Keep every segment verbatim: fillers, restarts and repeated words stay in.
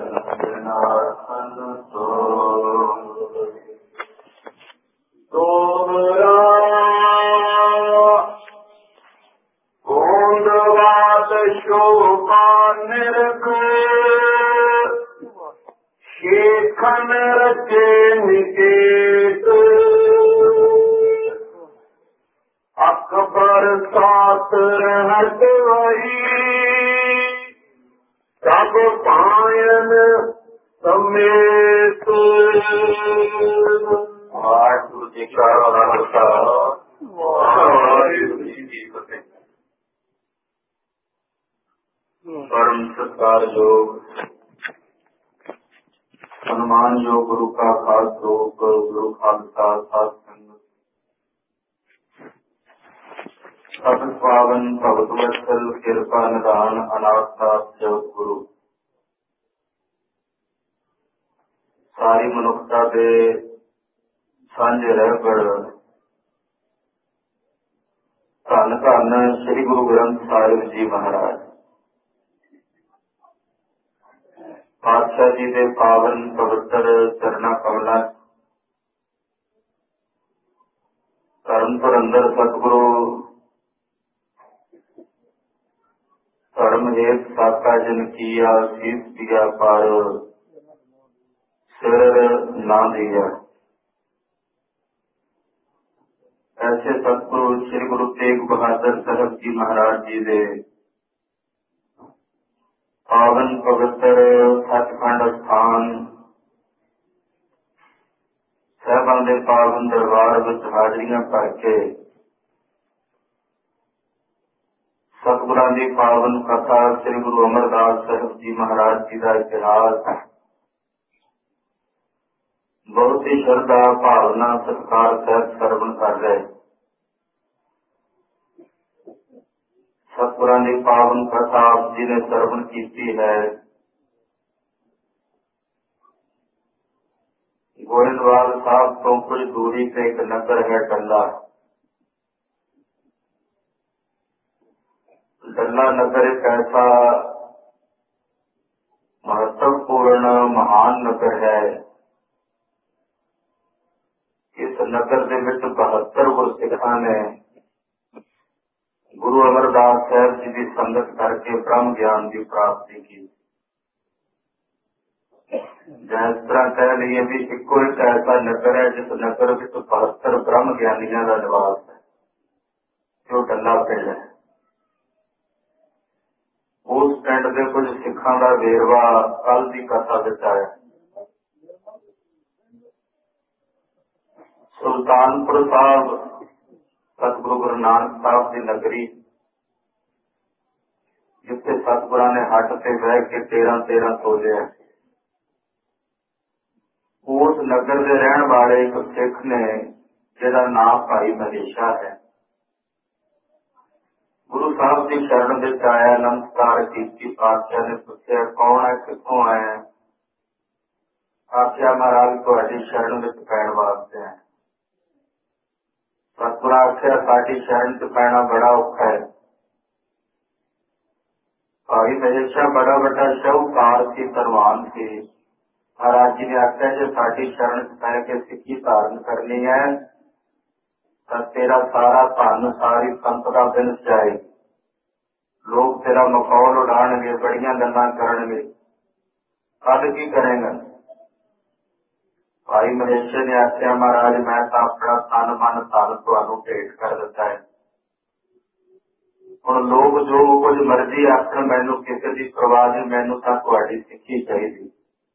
शेखन रचे निकेत अकबर सात रहत वही सब पायन समेत। वाहिगुरु जी का खालसा वाहिगुरु जी की फतेह। परम सत्कारयोग सम्मान योग गुरु का खास रूप गुरु खालसा साध संगत सब पावन भगत वत्सल कृपा निदान अनाथा जगत गुरु सारी मनुखता के सांझे रहबर धन धन श्री गुरु ग्रंथ साहिब जी महाराज पातशाह जी के पावन पवित्र चरना कमला धर्मपुर अंदर सतगुरु धर्म हेत साका जन किया शीस दिया पर सिर ना दिया। ऐसे सतगुरु श्री गुरु तेग बहादुर साहब जी महाराज जी दे पावन पवित्र सचखंड स्थान साहबां दे पावन दरबार विच हाजरियां भर के सतगुरां दी पावन कथा श्री गुरु अमरदास साहब जी महाराज जी का इतिहास बहुत ही श्रद्धा भावना सत्कार सहित श्रवण कर रहे। सतगुरां दी पावन कथा आप जी ने श्रवण की है। गोइंदवाल साहब तो कुछ दूरी पे एक नगर है डल्ला। डल्ला नगर एक ऐसा महत्वपूर्ण महान नगर है। इस नगर के विच बहत्तर गुरसिखां ने गुरु अमरदास साहब जी की संगत करके ब्रह्म ज्ञान की प्राप्ति की। जिस तरह कह लीए भी इको एक ऐसा नगर है जिस नगर में बहत्तर ब्रह्म ज्ञानियों का निवास है जो डल्ला पिंड है। उस पिंड के कुछ सिखां का वेरवा कल की कथा विच आया। सुल्तानपुर साहब सतगुरु गुरु नानक साहब की नगरी जिथे सतगुरां ने हट से बह के तेरह तेरह तोलिया। उस नगर के रहने वाले एक सिख ने जिहदा नाम भाई महेशा है गुरु साहब की शरण में आया। नमस्कार की पातशाह ने पूछा कौन है कितों आया। आख्या महाराज तुहाडी शरण में पैण वास्ते है। सतगुरां आख्या साडी शरण च पैना बड़ा औखा है। भाई महेशा बड़ा बड़ा शाहूकार सी धनवान सी। महाराज जी ने आख्या जो साडी शरण च पै के सिक्खी धारण करनी है तो तेरा सारा धन सारी संपदा बिन जाएगी। लोग तेरा मखौल उड़ाणगे बड़ियां गल्लां करनगे कद की करेगा। भाई महेशे ने आख्या महाराज मैं तो अपना तन मन धन तुहानू भेंट कर दिता है। हुण लोग जो कुछ मर्जी आखण मैनू किसी की परवाह नहीं। मैनू तां तुहाडी सिक्खी चाहिदी।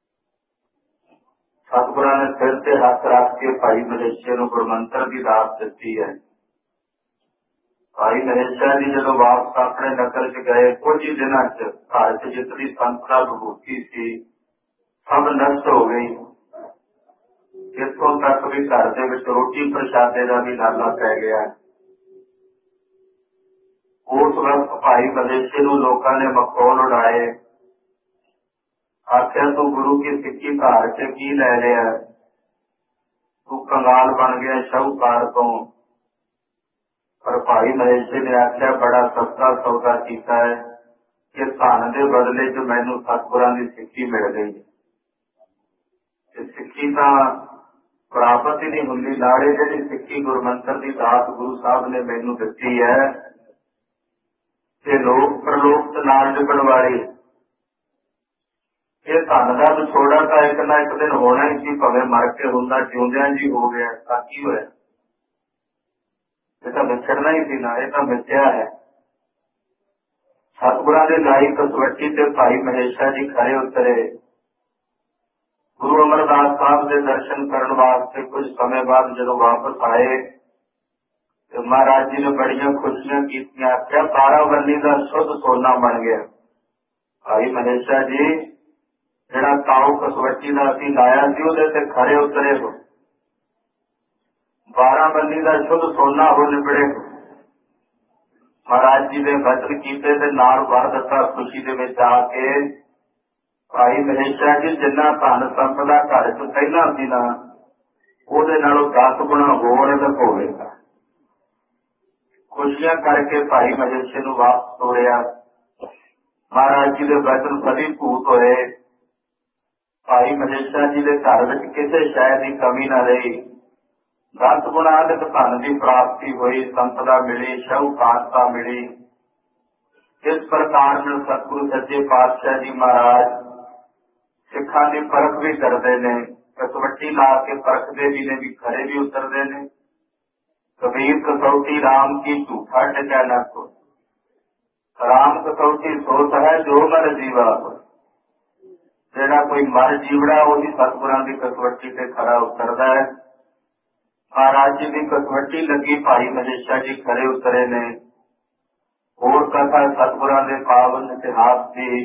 सतगुरां ने सिर ते हथ रख के भाई महेशे नूं गुरमंत्र की दात दिती है। भाई महेशा जी जदों वापस अपने नगर च गए कुछ ही दिनों च घर च जितनी संपदा विभूति सी सब नष्ट हो गई। इत्थों तक भी घर दे विच रोटी प्रशादे का भी लाला पै गया। उस वक्त भाई महेशे नूं लोकां ने मखौल उड़ाए। आख्या तू गुरु की सिक्खी धार के की लै लिया। तू कंगाल बन गया शाहूकार तो। पर भाई महेशे ने आख्या बड़ा सस्ता सौदा किया है। कि धन के बदले च मैनू सतगुरां की सिक्खी मिल गई। सिक्खी तो प्राप्त ही नहीं होंगी, नाले जी सिक्खी गुरमंत्र की दात गुरु साहब ने मैनू दसी है कि लोक प्रलोक नाल निकल वाली ये धन का विछोड़ा तो एक ना एक दिन होना ही सी, भावें मर के होंदा जिउंदियां जी हो गया तां की होया, ये तो विछड़ना ही सी ना, ये तो मिथ्या है। सतगुरां दे लाई कसवटी ते भाई महेशा जी खरे उतरे। गुरु अमरदास साहब के दर्शन करने वास्ते कुछ समय बाद जदों वापस आए तो महाराज जी ने बड़िया खुशियां कीतियां, आख्या बारह बन्नी का शुद्ध सोना बन गया। भाई महेशा जी जिहड़ा ताऊ कसवटी का असीं लाया सी उहदे ते खरे उतरे हो, बारह बन्नी का शुद्ध सोना हो निबड़े। महाराज जी ने वचन कीते ते नाल भर दिता खुशी दे विच आके, भाई महेशा जी जिन्ना धन संपदा घर च पहला सी ना ਉਹਦੇ ਨਾਲੋਂ दस गुणा होर अधिक होवेगा। खुशियां करके भाई महेशे ਨੂੰ वापस ਤੋਰਿਆ। महाराज जी के वचन फलीभूत होए। भाई महेशा जी के घर में किसी शय की कमी न रही, दस गुणा अधिक धन की प्राप्ति हुई, संपदा मिली, शाहूकारता मिली। इस प्रकार में सतगुरु सच्चे पातशाह जी महाराज सिखा की परख भी करते हैं, कसवटी ला के परखते भी ने, भी खरे भी उतरते हैं। कबीर कसौटी राम की झूठा टिकै न को, राम कसौटी सोच है जो मर जीवा हो। जेड़ा कोई मर जीवड़ा वही सतगुरां की कसवटी से खरा उतरदा है। महाराज जी की कसवटी लगी, भाई महेशा जी खरे उतरे ने। होर कथा सतगुरां के पावन इतिहास की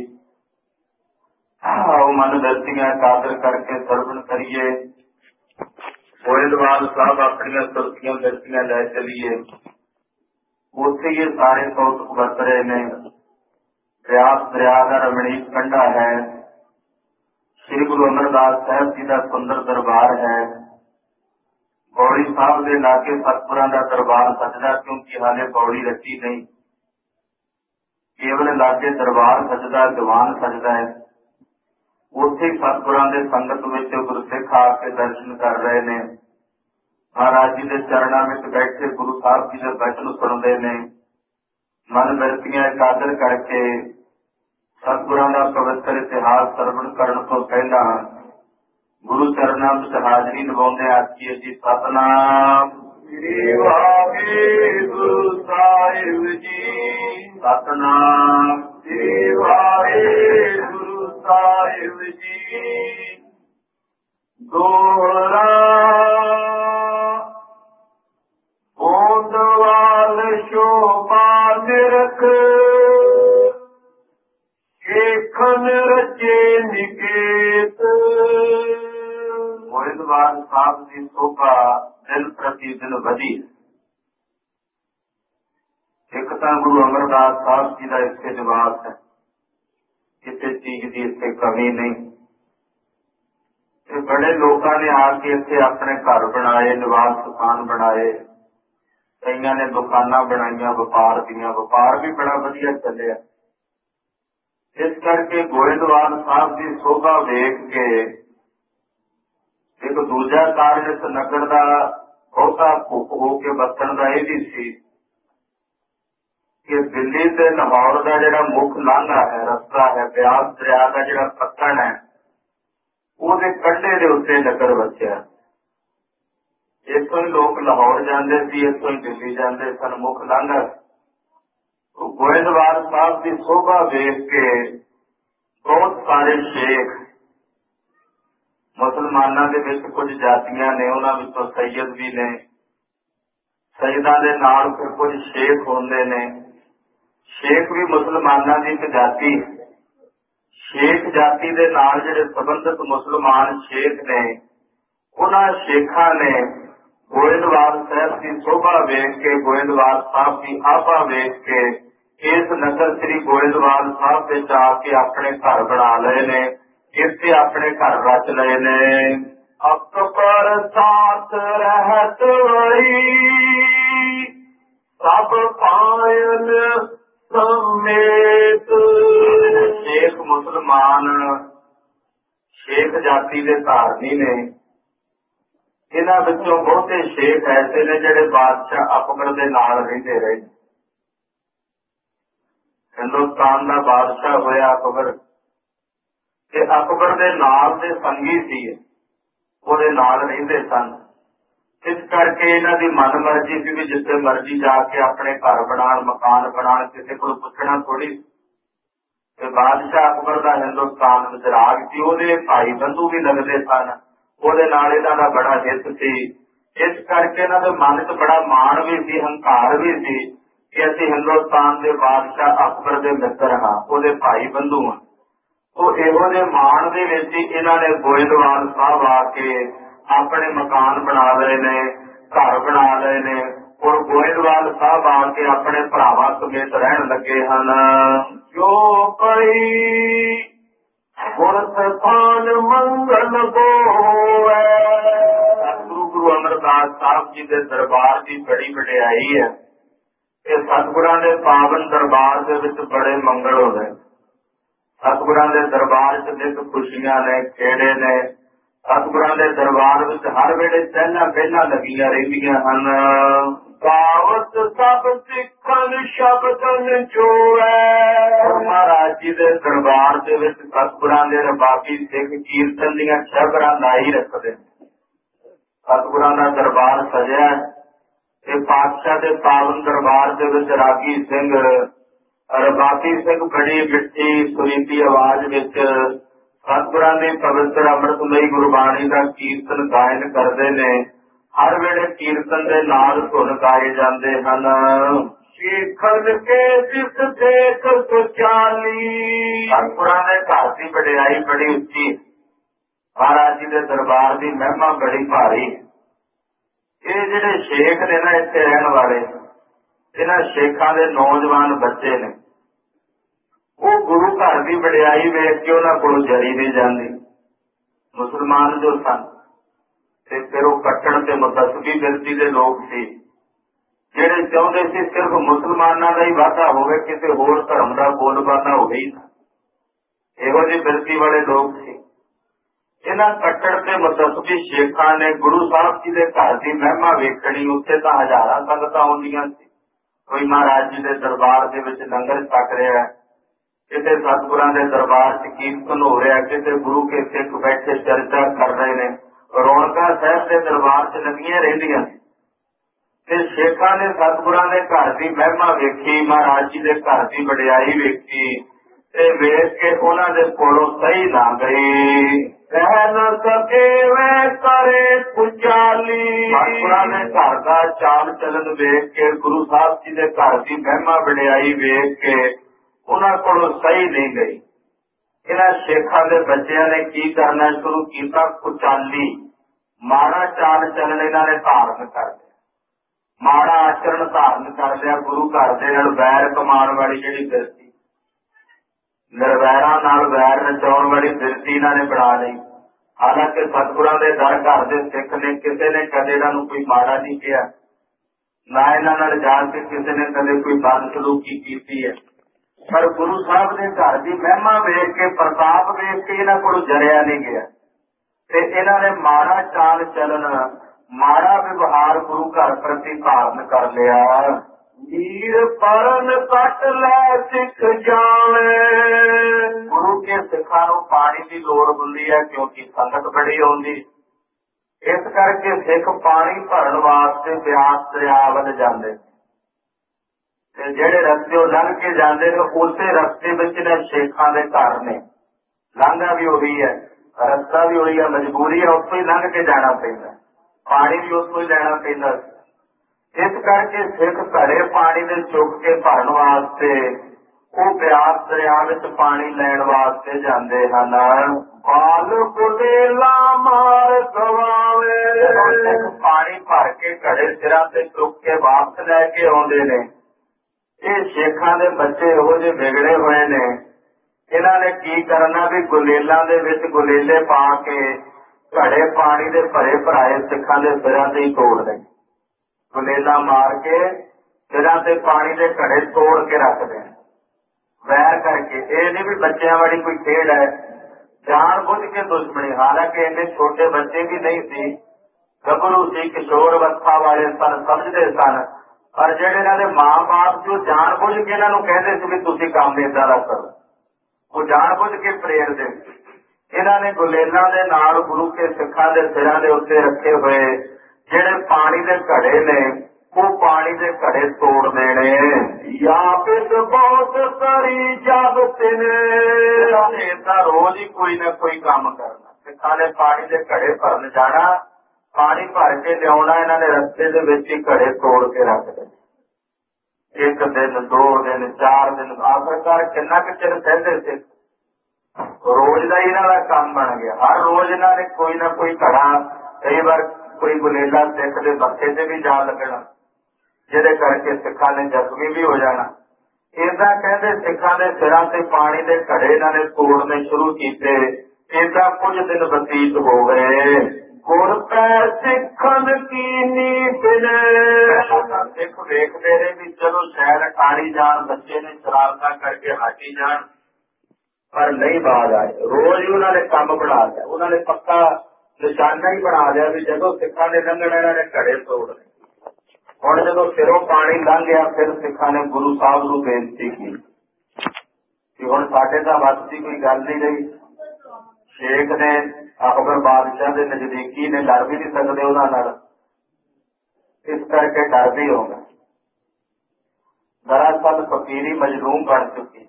आओ मन दर्शियां कादर करके सरवण करिए। गोਇੰਦਵਾਲ साहब अपनिया सुरतियां दर्शियां लै चलीए, उत्थे ये सारे कौतुक वरत रहे ने। ब्यास दरिया का रमणीक कंढा है, श्री गुरु अमरदास साहब जी का सुंदर दरबार है। पौड़ी साहब के लागे सतगुरां का दरबार सजदा, क्योंकि हाले पौड़ी रची नहीं, केवल लागे दरबार सजदा, दीवान सजदा है। उत्थे सतगुरां दे संगत विच गुरसिख आके दर्शन कर रहे ने। महाराज जी के चरणों में बैठे गुरु साहब जी के वचन सुनते ने। मन बिरतियां एकाग्र करके सतगुरां का पवित्र इतिहास सरवण करने तो पहला गुरु चरणों में हाजरी निभाते आखिए जी सतनाम श्री वाहिगुरु साहिब जी, सतनाम श्री वाहिगुरु साहिब जी। दोहरा गोंदवाल शोभा निरख, एखन रचे निकेत। गोਇੰਦਵਾਲ साहब की शोभा दिन प्रति दिन वधी। एक तो गुरु अमरदास साहब जी का इत्थे निवास है, किसी चीज की इत्थे कमी नहीं। ते बड़े लोगों ने आके इत्थे अपने घर बनाए, निवास स्थान बनाए, कईयां ने दुकाना बनाईया व्यापार दियां, व्यापार भी बड़ा वधिया चलिया। इस करके गोਇੰਦਵਾਲ साहब की शोभा वेख के एक दूजा कारण इस नगर का बहुता भुख हो के बसन का यह भी सी कि दिल्ली से लाहौर का जिहड़ा मुख लांघा है, रस्ता है, ब्यास दरिया का जिहड़ा पत्तन है, ਉਹਦੇ ਕੰਢੇ ਦੇ ਉੱਤੇ ਨਗਰ ਵਸਿਆ। ਇੱਥੋਂ ਹੀ ਲੋਕ ਲਾਹੌਰ ਜਾਂਦੇ ਸੀ, ਇੱਥੋਂ ਹੀ ਦਿੱਲੀ ਜਾਂਦੇ ਸਨ, ਮੁੱਖ ਲਾਂਘਾ। ਗੋਇੰਦਵਾਲ ਸਾਹਿਬ ਦੀ ਸ਼ੋਭਾ ਵੇਖ ਕੇ ਬਹੁਤ ਸਾਰੇ ਸ਼ੇਖ, ਮੁਸਲਮਾਨਾਂ ਦੇ ਵਿੱਚ ਕੁਝ ਜਾਤੀਆਂ ਨੇ, ਉਹਨਾਂ ਵਿੱਚੋਂ ਸੈਯਦ ਵੀ ਨੇ, ਸੈਯਦਾਂ ਦੇ ਨਾਲ ਫਿਰ ਕੁਝ ਸ਼ੇਖ ਹੁੰਦੇ ਨੇ। ਸ਼ੇਖ ਵੀ ਮੁਸਲਮਾਨਾਂ ਦੀ ਇੱਕ ਜਾਤੀ, शेख जाति के नाल जिहड़े संबंधित मुसलमान शेख ने, उन्हां शेखां ने गोਇੰਦਵਾਲ साहब की शोभा वेख के, गोਇੰਦਵਾਲ साहब की आभा वेख के इस नगर श्री गोਇੰਦਵਾਲ साहब विच आके अपने घर बना लए ने, इत्थे अपने घर रच लए ने। अकबर साथ रहत वरी सब पायन ਸਮੇਤ। ਸ਼ੇਖ ਮੁਸਲਮਾਨ ਸ਼ੇਖ ਜਾਤੀ ਦੇ ਧਾਰਨੀ ਨੇ। ਇਹਨਾਂ ਵਿੱਚੋਂ ਬਹੁਤੇ ਸ਼ੇਖ ਐਸੇ ਨੇ ਜਿਹੜੇ ਬਾਦਸ਼ਾਹ ਅਕਬਰ ਦੇ ਨਾਲ ਰਹਿੰਦੇ ਰਹੇ। ਹਿੰਦੁਸਤਾਨ ਦਾ ਬਾਦਸ਼ਾਹ ਹੋਇਆ ਅਕਬਰ, ਤੇ ਅਕਬਰ ਦੇ ਨਾਲ ਦੇ ਸੰਗੀ ਸੀ, ਉਹਦੇ ਨਾਲ ਰਹਿੰਦੇ ਸਨ। ਇਸ ਕਰਕੇ ਇਹਨਾਂ ਦੀ ਮਨ ਮਰਜ਼ੀ ਸੀ ਵੀ ਜਿੱਥੇ ਮਰਜ਼ੀ ਜਾ ਕੇ ਆਪਣੇ ਘਰ ਬਣਾਉਣ, ਮਕਾਨ ਬਣਾਉਣ, ਕਿਸੇ ਕੋਲ ਪੁੱਛਣਾ ਥੋੜੀ। ਤੇ ਬਾਦਸ਼ਾਹ ਅਕਬਰ ਦਾ ਹਿੰਦੁਸਤਾਨ ਵਿੱਚ ਰਾਜ ਸੀ। ਉਹਦੇ ਭਾਈ ਬੰਧੂ ਵੀ ਲੱਗਦੇ ਸਨ, ਉਹਦੇ ਨਾਲ ਇਹਨਾਂ ਦਾ ਬੜਾ ਹਿੱਤ ਸੀ। ਇਸ ਕਰਕੇ ਇਹਨਾਂ ਦੇ ਮਨ 'ਚ ਬੜਾ ਮਾਣ ਵੀ ਸੀ, ਹੰਕਾਰ ਵੀ ਸੀ ਕਿ ਅਸੀਂ ਹਿੰਦੁਸਤਾਨ ਦੇ ਬਾਦਸ਼ਾਹ ਅਕਬਰ ਦੇ ਮਿੱਤਰ ਹਾਂ, ਉਹਦੇ ਭਾਈ ਬੰਧੂ ਹਾਂ। ਉਹ ਇਹੋ ਜਿਹੇ ਮਾਣ ਦੇ ਵਿੱਚ ਹੀ ਇਹਨਾਂ ਨੇ ਗੋਇੰਦਵਾਲ ਸਾਹਿਬ ਆ ਕੇ ਆਪਣੇ ਮਕਾਨ ਬਣਾ ਲਏ ਨੇ, ਘਰ ਬਣਾ ਲਏ ਨੇ, ਔਰ ਗੋਇੰਦਵਾਲ ਸਾਹਿਬ ਆ ਕੇ ਆਪਣੇ ਭਰਾਵਾਂ ਸਮੇਤ ਰਹਿਣ ਲੱਗੇ ਹਨ। ਜੋ ਪਈ ਗੁਰ ਸਥਾਨ ਮੰਗਲ ਹੋਵੇ। ਸਤਿਗੁਰੂ ਗੁਰੂ ਅਮਰਦਾਸ ਸਾਹਿਬ ਜੀ ਦੇ ਦਰਬਾਰ ਦੀ ਬੜੀ ਵਡਿਆਈ ਹੈ। ਇਹ ਸਤਿਗੁਰਾਂ ਦੇ ਪਾਵਨ ਦਰਬਾਰ ਦੇ ਵਿੱਚ ਬੜੇ ਮੰਗਲ ਹੋਵੇ। ਸਤਿਗੁਰਾਂ ਦੇ ਦਰਬਾਰ 'ਚ ਨਿਤ ਖੁਸ਼ੀਆਂ ਨੇ, ਖੇੜੇ ਨੇ। ਸਤਿਗੁਰਾਂ ਦੇ ਦਰਬਾਰ ਵਿੱਚ ਹਰ ਵੇਲੇ ਪਹਿਲਾਂ ਪਹਿਲਾਂ ਲੱਗੀਆਂ ਰਹਿੰਦੀਆਂ ਹਨ। ਗਾਵਤ ਸਭ ਸਿੱਖਨ ਸ਼ਬਦਨ ਜੋੜੈ। ਮਹਾਰਾਜ ਜੀ ਦੇ ਦਰਬਾਰ ਦੇ ਵਿੱਚ ਸਤਿਗੁਰਾਂ ਦੇ ਰਬਾਬੀ ਸਿੱਖ ਕੀਰਤਨ ਦੀਆਂ ਸ਼ਬਦਾਂ ਲਾਈ ਰੱਖਦੇ। ਸਤਿਗੁਰਾਂ ਦਾ ਦਰਬਾਰ ਸਜਿਆ ਤੇ ਪਾਤਸ਼ਾਹ ਦੇ ਪਾਵਨ ਦਰਬਾਰ ਦੇ ਵਿੱਚ ਰਾਗੀ ਸਿੰਘ, ਰਬਾਬੀ ਸਿੰਘ ਬੜੀ ਮਿੱਠੀ ਸੁਰੀਲੀ ਆਵਾਜ਼ ਵਿੱਚ ਸਤਿਗੁਰਾਂ ਦੀ ਪਵਿੱਤਰ ਅੰਮ੍ਰਿਤਮਈ ਗੁਰਬਾਣੀ ਦਾ ਕੀਰਤਨ ਗਾਇਨ ਕਰਦੇ ਨੇ। ਹਰ ਵੇਲੇ ਕੀਰਤਨ ਦੇ ਨਾਲ ਧੁਨ ਗਾਏ ਜਾਂਦੇ ਹਨ। ਸ਼ੇਖਨ ਕੇ ਜਿਸ ਦੇਖ ਸੁਚਾਲੀ। ਸਤਿਗੁਰਾਂ ਦੇ ਘਰ ਦੀ ਵਡਿਆਈ ਬੜੀ ਉੱਚੀ, ਮਹਾਰਾਜ ਜੀ ਦੇ ਦਰਬਾਰ ਦੀ ਮਹਿਮਾ ਬੜੀ ਭਾਰੀ। ਇਹ ਜਿਹੜੇ ਸ਼ੇਖ ਨੇ ਨਾ ਇੱਥੇ ਰਹਿਣ ਵਾਲੇ, ਇਹਨਾਂ ਸ਼ੇਖਾਂ ਦੇ ਨੌਜਵਾਨ ਬੱਚੇ ਨੇ, ਉਹ ਗੁਰੂ ਘਰ ਦੀ ਵਡਿਆਈ ਵੇਖ ਕੇ ਉਹਨਾਂ ਕੋਲੋਂ ਜਰੀ ਨਹੀਂ ਜਾਂਦੀ। ਮੁਸਲਮਾਨ ਜੋ ਸਨ ਤੇ ਫਿਰ ਉਹ ਕੱਟਣ ਤੇ ਮੁਤੱਸਬੀ ਬਿਰਤੀ ਦੇ ਲੋਕ ਸੀ, ਜਿਹੜੇ ਚਾਹੁੰਦੇ ਸੀ ਸਿਰਫ ਮੁਸਲਮਾਨਾਂ ਦਾ ਹੀ ਵਾਧਾ ਹੋਵੇ, ਕਿਸੇ ਹੋਰ ਧਰਮ ਦਾ ਬੋਲਬਾਲਾ ਹੋਵੇ ਹੀ ਨਾ। ਇਹੋ ਜਿਹੀ ਬਿਰਤੀ ਵਾਲੇ ਲੋਕ ਸੀ। ਇਹਨਾਂ ਕੱਟੜ ਤੇ ਮੁਤੱਸਬੀ ਸ਼ੇਖਾਂ ਨੇ ਗੁਰੂ ਸਾਹਿਬ ਜੀ ਦੇ ਘਰ ਦੀ ਮਹਿਮਾ ਵੇਖਣੀ। ਉੱਥੇ ਤਾਂ ਹਜ਼ਾਰਾਂ ਸੰਗਤਾਂ ਆਉਂਦੀਆਂ ਸੀ। ਕੋਈ ਮਹਾਰਾਜ ਜੀ ਦੇ ਦਰਬਾਰ ਦੇ ਵਿੱਚ ਲੰਗਰ ਛਕ ਰਿਹਾ, ਕਿਤੇ ਸਤਿਗੁਰਾਂ ਦੇ ਦਰਬਾਰ 'ਚ ਕੀਰਤਨ ਹੋ ਰਿਹਾ, ਕਿਤੇ ਗੁਰੂ ਕੇ ਸਿੱਖ ਬੈਠੇ ਚਰਚਾ ਕਰ ਰਹੇ ਨੇ। ਰੌਣਕਾਂ ਸਾਹਿਬ ਦੇ ਦਰਬਾਰ 'ਚ ਲੱਗੀਆਂ ਰਹਿੰਦੀਆਂ ਤੇ ਸ਼ੇਖਾਂ ਨੇ ਸਤਿਗੁਰਾਂ ਦੇ ਘਰ ਦੀ ਮਹਿਮਾ ਵੇਖੀ, ਮਹਾਰਾਜ ਜੀ ਦੇ ਘਰ ਦੀ ਵਡਿਆਈ ਵੇਖੀ ਤੇ ਵੇਖ ਕੇ ਉਹਨਾਂ ਦੇ ਕੋਲੋਂ ਸਹੀ ਨਾ ਗਈ। ਕਹਿ ਨਾ ਸਕੇ ਵੇ ਕਰੇ ਪੁਚਾਲੀ। ਸਤਿਗੁਰਾਂ ਦੇ ਘਰ ਦਾ ਚਾਲ ਚੱਲਣ ਵੇਖ ਕੇ, ਗੁਰੂ ਸਾਹਿਬ ਜੀ ਦੇ ਘਰ ਦੀ ਮਹਿਮਾ ਵਡਿਆਈ ਵੇਖ ਕੇ ਉਹਨਾਂ ਕੋਲੋਂ ਸਹੀ ਨਹੀਂ ਗਈ। ਇਹਨਾਂ ਸ਼ੇਖਾਂ ਦੇ ਬੱਚਿਆਂ ਨੇ ਕੀ ਕਰਨਾ ਸ਼ੁਰੂ ਕੀਤਾ? ਕੁਚਾਲੀ, ਮਾੜਾ ਚਾਲ ਚੱਲਣ ਇਹਨਾਂ ਨੇ ਧਾਰਨ ਕਰ ਲਿਆ, ਮਾੜਾ ਆਚਰਣ ਧਾਰਨ ਕਰ ਲਿਆ। ਗੁਰੂ ਘਰ ਦੇ ਨਾਲ ਵੈਰ ਕਮਾਉਣ ਵਾਲੀ ਜਿਹੜੀ ਬਿਰਤੀ, ਨਿਰਵੈਰਾਂ ਨਾਲ ਵੈਰ ਰਚਾਉਣ ਵਾਲੀ ਬਿਰਤੀ ਇਹਨਾਂ ਨੇ ਬਣਾ ਲਈ। ਹਾਲਾਂਕਿ ਸਤਿਗੁਰਾਂ ਦੇ ਦਰ ਘਰ ਦੇ ਸਿੱਖ ਨੇ, ਕਿਸੇ ਨੇ ਕਦੇ ਇਹਨਾਂ ਨੂੰ ਕੋਈ ਮਾੜਾ ਨਹੀਂ ਕਿਹਾ, ਨਾ ਇਹਨਾਂ ਨਾਲ ਜਾ ਕੇ ਕਿਸੇ ਨੇ ਕਦੇ ਕੋਈ ਬਦਸਲੂਕੀ ਕੀਤੀ ਹੈ। ਪਰ ਗੁਰੂ ਸਾਹਿਬ ਦੇ ਘਰ ਦੀ ਮਹਿਮਾ ਵੇਖ ਕੇ, ਪ੍ਰਤਾਪ ਵੇਖ ਕੇ ਇਹਨਾਂ ਕੋਲ ਜਰਿਆ ਨਹੀਂ ਗਿਆ ਤੇ ਇਹਨਾਂ ਨੇ ਮਾੜਾ ਚਾਲ ਚੱਲਣ, ਮਾੜਾ ਵਿਵਹਾਰ ਗੁਰੂ ਘਰ ਪ੍ਰਤੀ ਧਾਰਨ ਕਰ ਲਿਆ। ਵੀਰ ਪਰਨ ਕੱਟ ਲੈ ਸਿੱਖ ਜਾਵੇ। ਗੁਰੂ ਕੇ ਸਿੱਖਾਂ ਨੂੰ ਪਾਣੀ ਦੀ ਲੋੜ ਹੁੰਦੀ ਹੈ ਕਿਉਂਕਿ ਸੰਗਤ ਬੜੀ ਆਉਂਦੀ। ਇਸ ਕਰਕੇ ਸਿੱਖ ਪਾਣੀ ਭਰਨ ਵਾਸਤੇ ਬਿਆਸ ਦਰਿਆ ਵੱਲ ਜਾਂਦੇ ਤੇ ਜਿਹੜੇ ਰਸਤੇ ਲੰਘ ਕੇ ਜਾਂਦੇ ਨੇ ਉਸੇ ਰਸਤੇ ਵਿੱਚ ਨੇ ਸ਼ੇਖਾਂ ਦੇ ਘਰ ਨੇ। ਲੰਘਾ ਵੀ ਉਹੀ ਹੈ, ਰਸਤਾ ਵੀ ਉਹੀ ਹੈ, ਮਜਬੂਰੀ ਹੈ, ਉੱਥੋਂ ਹੀ ਲੰਘ ਕੇ ਜਾਣਾ ਪੈਂਦਾ, ਪਾਣੀ ਵੀ ਉੱਥੋਂ ਹੀ ਲੈਣਾ ਪੈਂਦਾ। ਇਸ ਕਰਕੇ ਸਿੱਖ ਘੜੇ ਪਾਣੀ ਦੇ ਚੁੱਕ ਕੇ ਭਰਨ ਵਾਸਤੇ ਉਹ ਬਿਆਸ ਦਰਿਆ ਵਿੱਚ ਪਾਣੀ ਲੈਣ ਵਾਸਤੇ ਜਾਂਦੇ ਹਨ। ਬਾਲ ਕੁਲੇਲਾ ਮਾਰ ਗਵਾਵੇ। ਸਿੱਖ ਪਾਣੀ ਭਰ ਕੇ ਘੜੇ ਸਿਰਾਂ ਤੇ ਚੁੱਕ ਕੇ ਵਾਪਸ ਲੈ ਕੇ ਆਉਂਦੇ ਨੇ। ਇਹ ਸ਼ੇਖਾਂ ਦੇ ਬੱਚੇ ਇਹੋ ਜਿਹੇ ਵਿਗੜੇ ਹੋਏ ਨੇ, ਇਹਨਾਂ ਨੇ ਕੀ ਕਰਨਾ ਵੀ ਗੁਲੇਲਾਂ ਦੇ ਵਿੱਚ ਗੁਲੇਲੇ ਪਾ ਕੇ ਘੜੇ ਪਾਣੀ ਦੇ ਭਰੇ ਭਰਾਏ ਸਿੱਖਾਂ ਦੇ ਸਿਰਾਂ ਤੇ ਹੀ ਤੋੜ ਦੇ। ਗੁਲੇਲਾ ਮਾਰ ਕੇ ਸਿਰਾਂ ਤੇ ਪਾਣੀ ਦੇ ਘੜੇ ਤੋੜ ਕੇ ਰੱਖਦੇ। ਵੈਰ ਕਰਕੇ। ਇਹ ਨਹੀਂ ਵੀ ਬੱਚਿਆਂ ਵਾਲੀ ਕੋਈ ਖੇਡ ਹੈ, ਜਾਣ ਬੁੱਝ ਕੇ ਦੁਸ਼ਮਣੀ। ਹਾਲਾਂਕਿ ਇੰਨੇ ਛੋਟੇ ਬੱਚੇ ਵੀ ਨਹੀਂ ਸੀ, ਗੱਭਰੂ ਸੀ, ਕਿਸ਼ੋਰ ਅਵਸਥਾ ਵਾਲੇ ਸਨ, ਸਮਝਦੇ ਸਨ। ਪਰ ਜਿਹੜੇ ਇਹਨਾਂ ਦੇ ਮਾਂ ਬਾਪ ਸੀ ਉਹ ਜਾਣ ਬੁੱਝ ਕੇ ਇਹਨਾਂ ਨੂੰ ਕਹਿੰਦੇ ਸੀ ਵੀ ਤੁਸੀਂ ਕੰਮ ਏਦਾਂ ਦਾ ਕਰੋ, ਉਹ ਜਾਣ ਬੁੱਝ ਕੇ ਪ੍ਰੇਰਦੇ। ਇਹਨਾਂ ਨੇ ਗੁਲੇਲਾਂ ਦੇ ਨਾਲ ਗੁਰੂ ਕੇ ਸਿੱਖਾਂ ਦੇ ਸਿਰਾਂ ਦੇ ਉੱਤੇ ਰੱਖੇ ਹੋਏ ਜਿਹੜੇ ਪਾਣੀ ਦੇ ਘੜੇ ਨੇ, ਉਹ ਪਾਣੀ ਦੇ ਘੜੇ ਤੋੜ ਦੇਣੇ। ਜਾਂ ਪਿਤ ਬਹੁਤ ਸਾਰੀ ਜਾਗਤ ਨੇ, ਤਾਂ ਰੋਜ਼ ਹੀ ਕੋਈ ਨਾ ਕੋਈ ਕੰਮ ਕਰਨਾ। ਸਿੱਖਾਂ ਨੇ ਪਾਣੀ ਦੇ ਘੜੇ ਭਰਨ ਜਾਣਾ, ਪਾਣੀ ਭਰ ਕੇ ਲਿਆਉਣਾ, ਇਹਨਾਂ ਨੇ ਰਸਤੇ ਦੇ ਵਿੱਚ ਹੀ ਘੜੇ ਤੋੜ ਕੇ ਰੱਖ ਦੇਣੇ। ਇੱਕ ਦਿਨ, ਦੋ ਦਿਨ, ਚਾਰ ਦਿਨ, ਆਖਰਕਾਰ ਕਿੰਨਾ ਕੁ ਚਿਰ ਸਹਿੰਦੇ ਸੀ। ਰੋਜ਼ ਦਾ ਹੀ ਇਹਨਾਂ ਦਾ ਕੰਮ ਬਣ ਗਿਆ। ਹਰ ਰੋਜ਼ ਇਹਨਾਂ ਨੇ ਕੋਈ ਨਾ ਕੋਈ ਘੜਾ, ਕਈ ਵਾਰ ਕੋਈ ਗੁਲੇਲਾ ਸਿੱਖ ਦੇ ਮੱਥੇ ਤੇ ਵੀ ਜਾ ਲੱਗਣਾ, ਜਿਹਦੇ ਕਰਕੇ ਸਿੱਖਾਂ ਨੇ ਜ਼ਖਮੀ ਵੀ ਹੋ ਜਾਣਾ। ਏਦਾਂ ਕਹਿੰਦੇ ਸਿੱਖਾਂ ਦੇ ਸਿਰਾਂ ਤੇ ਪਾਣੀ ਦੇ ਘੜੇ ਇਹਨਾਂ ਨੇ ਤੋੜਨੇ ਸ਼ੁਰੂ ਕੀਤੇ। ਏਦਾਂ ਕੁਝ ਦਿਨ ਬਤੀਤ ਹੋ ਗਏ। ਗੁਰ ਪੈ ਸਿੱਖਣ ਕੀ ਨੀਤ ਨੇ, ਸਿੱਖ ਵੇਖਦੇ ਰਹੇ ਵੀ ਚਲੋ ਸ਼ਾਇਦ ਟਾਲੀ ਜਾਣ, ਬੱਚੇ ਨੇ ਸ਼ਰਾਰਤਾਂ ਕਰਕੇ ਹਟੀ ਜਾਣ, ਪਰ ਨਹੀਂ ਬਾਜ਼ ਆਏ। ਰੋਜ਼ ਹੀ ਉਹਨਾਂ ਨੇ ਕੰਮ ਬਣਾ ਲਿਆ, ਉਹਨਾਂ ਨੇ ਪੱਕਾ ਨਿਸ਼ਾਨਾ ਹੀ ਬਣਾ ਲਿਆ ਵੀ ਜਦੋਂ ਸਿੱਖਾਂ ਦੇ ਲੰਘਣਾ ਇਹਨਾਂ ਨੇ ਘੜੇ ਤੋੜਨੇ। ਹੁਣ ਜਦੋਂ ਸਿਰੋਂ ਪਾਣੀ ਲੰਘ ਗਿਆ, ਫਿਰ ਸਿੱਖਾਂ ਨੇ ਗੁਰੂ ਸਾਹਿਬ ਨੂੰ ਬੇਨਤੀ ਕੀਤੀ ਕਿ ਹੁਣ ਸਾਡੇ ਤਾਂ ਵੱਸ ਦੀ ਕੋਈ ਗੱਲ ਨਹੀਂ ਰਹੀ। ਸ਼ੇਖ ਨੇ, ਅਕਬਰ ਬਾਦਸ਼ਾਹ ਦੇ ਨਜ਼ਦੀਕੀ ਨੇ, ਲੜ ਵੀ ਨਹੀਂ ਸਕਦੇ ਉਹਨਾਂ ਨਾਲ, ਇਸ ਕਰਕੇ ਡਰ ਵੀ ਹੋ ਗਏ। ਦਰਅਸਲ ਫਕੀਰੀ ਮਜਲੂਮ ਬਣ ਚੁੱਕੀ,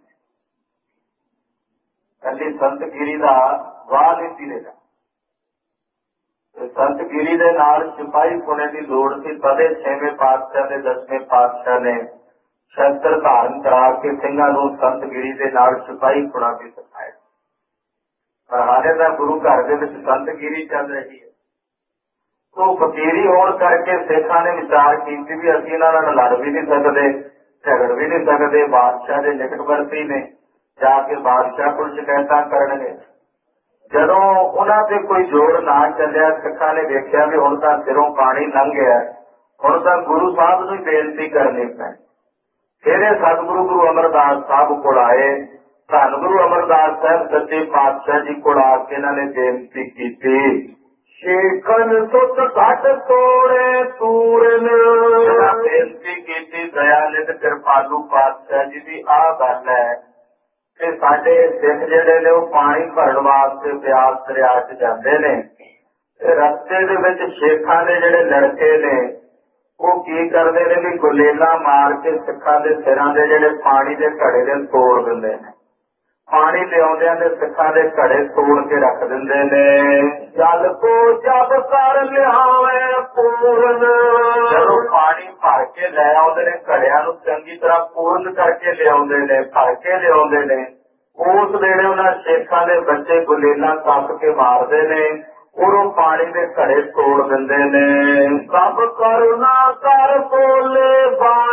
ਕੱਲੀ ਸੰਤਗਿਰੀ ਦਾ ਵਾਹ ਨਹੀਂ ਸੀ ਰਿਹਾ। ਸੰਤਗਿਰੀ ਦੇ ਨਾਲ ਸਿਪਾਹੀ ਪੁਣੇ ਦੀ ਲੋੜ ਸੀ। ਤਦੇ ਛੇਵੇਂ ਪਾਤਸ਼ਾਹ ਦੇ ਦਸਵੇਂ ਪਾਤਸ਼ਾਹ ਨੇ ਸ਼ਸਤਰ ਧਾਰਨ ਕਰਾ ਕੇ ਸਿੰਘਾਂ ਨੂੰ ਸੰਤਗਿਰੀ ਦੇ ਨਾਲ ਸਿਪਾਹੀ ਪੁਣਾ ਵੀ ਸਿਖਾਇਆ। ਪਰ ਹਾਲੇ ਤਾਂ ਗੁਰੂ ਘਰ ਦੇ ਵਿੱਚ ਸੰਤਗਿਰੀ ਚੱਲ ਰਹੀ ਹੈ। ਉਹ ਫਕੀਰੀ ਹੋਣ ਕਰਕੇ ਸਿੱਖਾਂ ਨੇ ਵਿਚਾਰ ਕੀਤੀ ਵੀ ਅਸੀਂ ਇਹਨਾਂ ਨਾਲ ਲੜ ਵੀ ਨਹੀਂ ਸਕਦੇ, ਝਗੜ ਵੀ ਨਹੀਂ ਸਕਦੇ। ਬਾਦਸ਼ਾਹ ਦੇ ਨਿਕਟਵਰਤੀ ਨੇ, ਜਾ ਕੇ ਬਾਦਸ਼ਾਹ ਕੋਲ ਸ਼ਿਕਾਇਤਾਂ ਕਰਨਗੇ। ਜਦੋਂ ਉਹਨਾਂ ਤੇ ਕੋਈ ਜੋਰ ਨਾ ਚੱਲਿਆ, ਸਿੱਖਾਂ ਨੇ ਵੇਖਿਆ ਵੀ ਹੁਣ ਤਾਂ ਸਿਰੋਂ ਪਾਣੀ ਲੰਘ ਗਿਆ, ਹੁਣ ਤਾਂ ਗੁਰੂ ਸਾਹਿਬ ਨੂੰ ਹੀ ਬੇਨਤੀ ਕਰਨੀ ਪੈਣੀ। ਫਿਰ ਇਹ ਸਤਿਗੁਰੂ ਗੁਰੂ ਅਮਰਦਾਸ ਸਾਹਿਬ ਕੋਲ ਆਏ। ਧੰਨ ਗੁਰੂ ਅਮਰਦਾਸ ਸਾਹਿਬ ਸੱਚੇ ਪਾਤਸ਼ਾਹ ਜੀ ਕੋਲ ਆ ਕੇ ਇਹਨਾਂ ਨੇ ਬੇਨਤੀ ਕੀਤੀ, ਸ਼ੇਖਨ ਸੁਤ ਘਟ ਤੋੜੇ ਤੂਰਨ। ਬੇਨਤੀ ਕੀਤੀ, ਦਇਆਨਿਧ ਕਿਰਪਾਲੂ ਪਾਤਸ਼ਾਹ ਜੀ ਦੀ ਆਹ ਗੱਲ ਹੈ ਕਿ ਸਾਡੇ ਸਿੱਖ ਜਿਹੜੇ ਨੇ ਉਹ ਪਾਣੀ ਭਰਨ ਵਾਸਤੇ ਬਿਆਸ ਦਰਿਆ ਚ ਜਾਂਦੇ ਨੇ, ਤੇ ਰਸਤੇ ਦੇ ਵਿੱਚ ਸ਼ੇਖਾਂ ਦੇ ਜਿਹੜੇ ਲੜਕੇ ਨੇ ਉਹ ਕੀ ਕਰਦੇ ਨੇ ਵੀ ਗੁਲੇਲਾ ਮਾਰ ਕੇ ਸਿੱਖਾਂ ਦੇ ਸਿਰਾਂ ਦੇ ਜਿਹੜੇ ਪਾਣੀ ਦੇ ਘੜੇ ਦੇ ਤੋੜ ਦਿੰਦੇ ਨੇ। ਪਾਣੀ ਲਿਆਉਂਦਿਆਂ ਨੇ ਸਿੱਖਾਂ ਦੇ ਘੜੇ ਤੋੜ ਕੇ ਰੱਖ ਦਿੰਦੇ ਨੇ। ਜਲ ਕੋ ਜਬ ਕਰ ਲਿਆਵੇ ਪੂਰਨ, ਜਦੋਂ ਪਾਣੀ ਭਰ ਕੇ ਲੈ ਆਉਂਦੇ ਨੇ, ਘੜਿਆਂ ਨੂੰ ਚੰਗੀ ਤਰ੍ਹਾਂ ਪੂਰਨ ਕਰਕੇ ਲਿਆਉਂਦੇ ਨੇ, ਭਰ ਕੇ ਲਿਆਉਂਦੇ ਨੇ। ਉਸ ਵੇਲੇ ਉਹਨਾਂ ਸ਼ੇਖਾਂ ਦੇ ਬੱਚੇ ਗੁਲੇਲਾਂ ਕੱਪ ਕੇ ਮਾਰਦੇ ਨੇ, ਉਹ ਪਾਣੀ ਦੇ ਘੜੇ ਤੋੜ ਦਿੰਦੇ ਨੇ। ਸਭ ਕਰੁਣਾ ਕਰ ਬੋਲੇ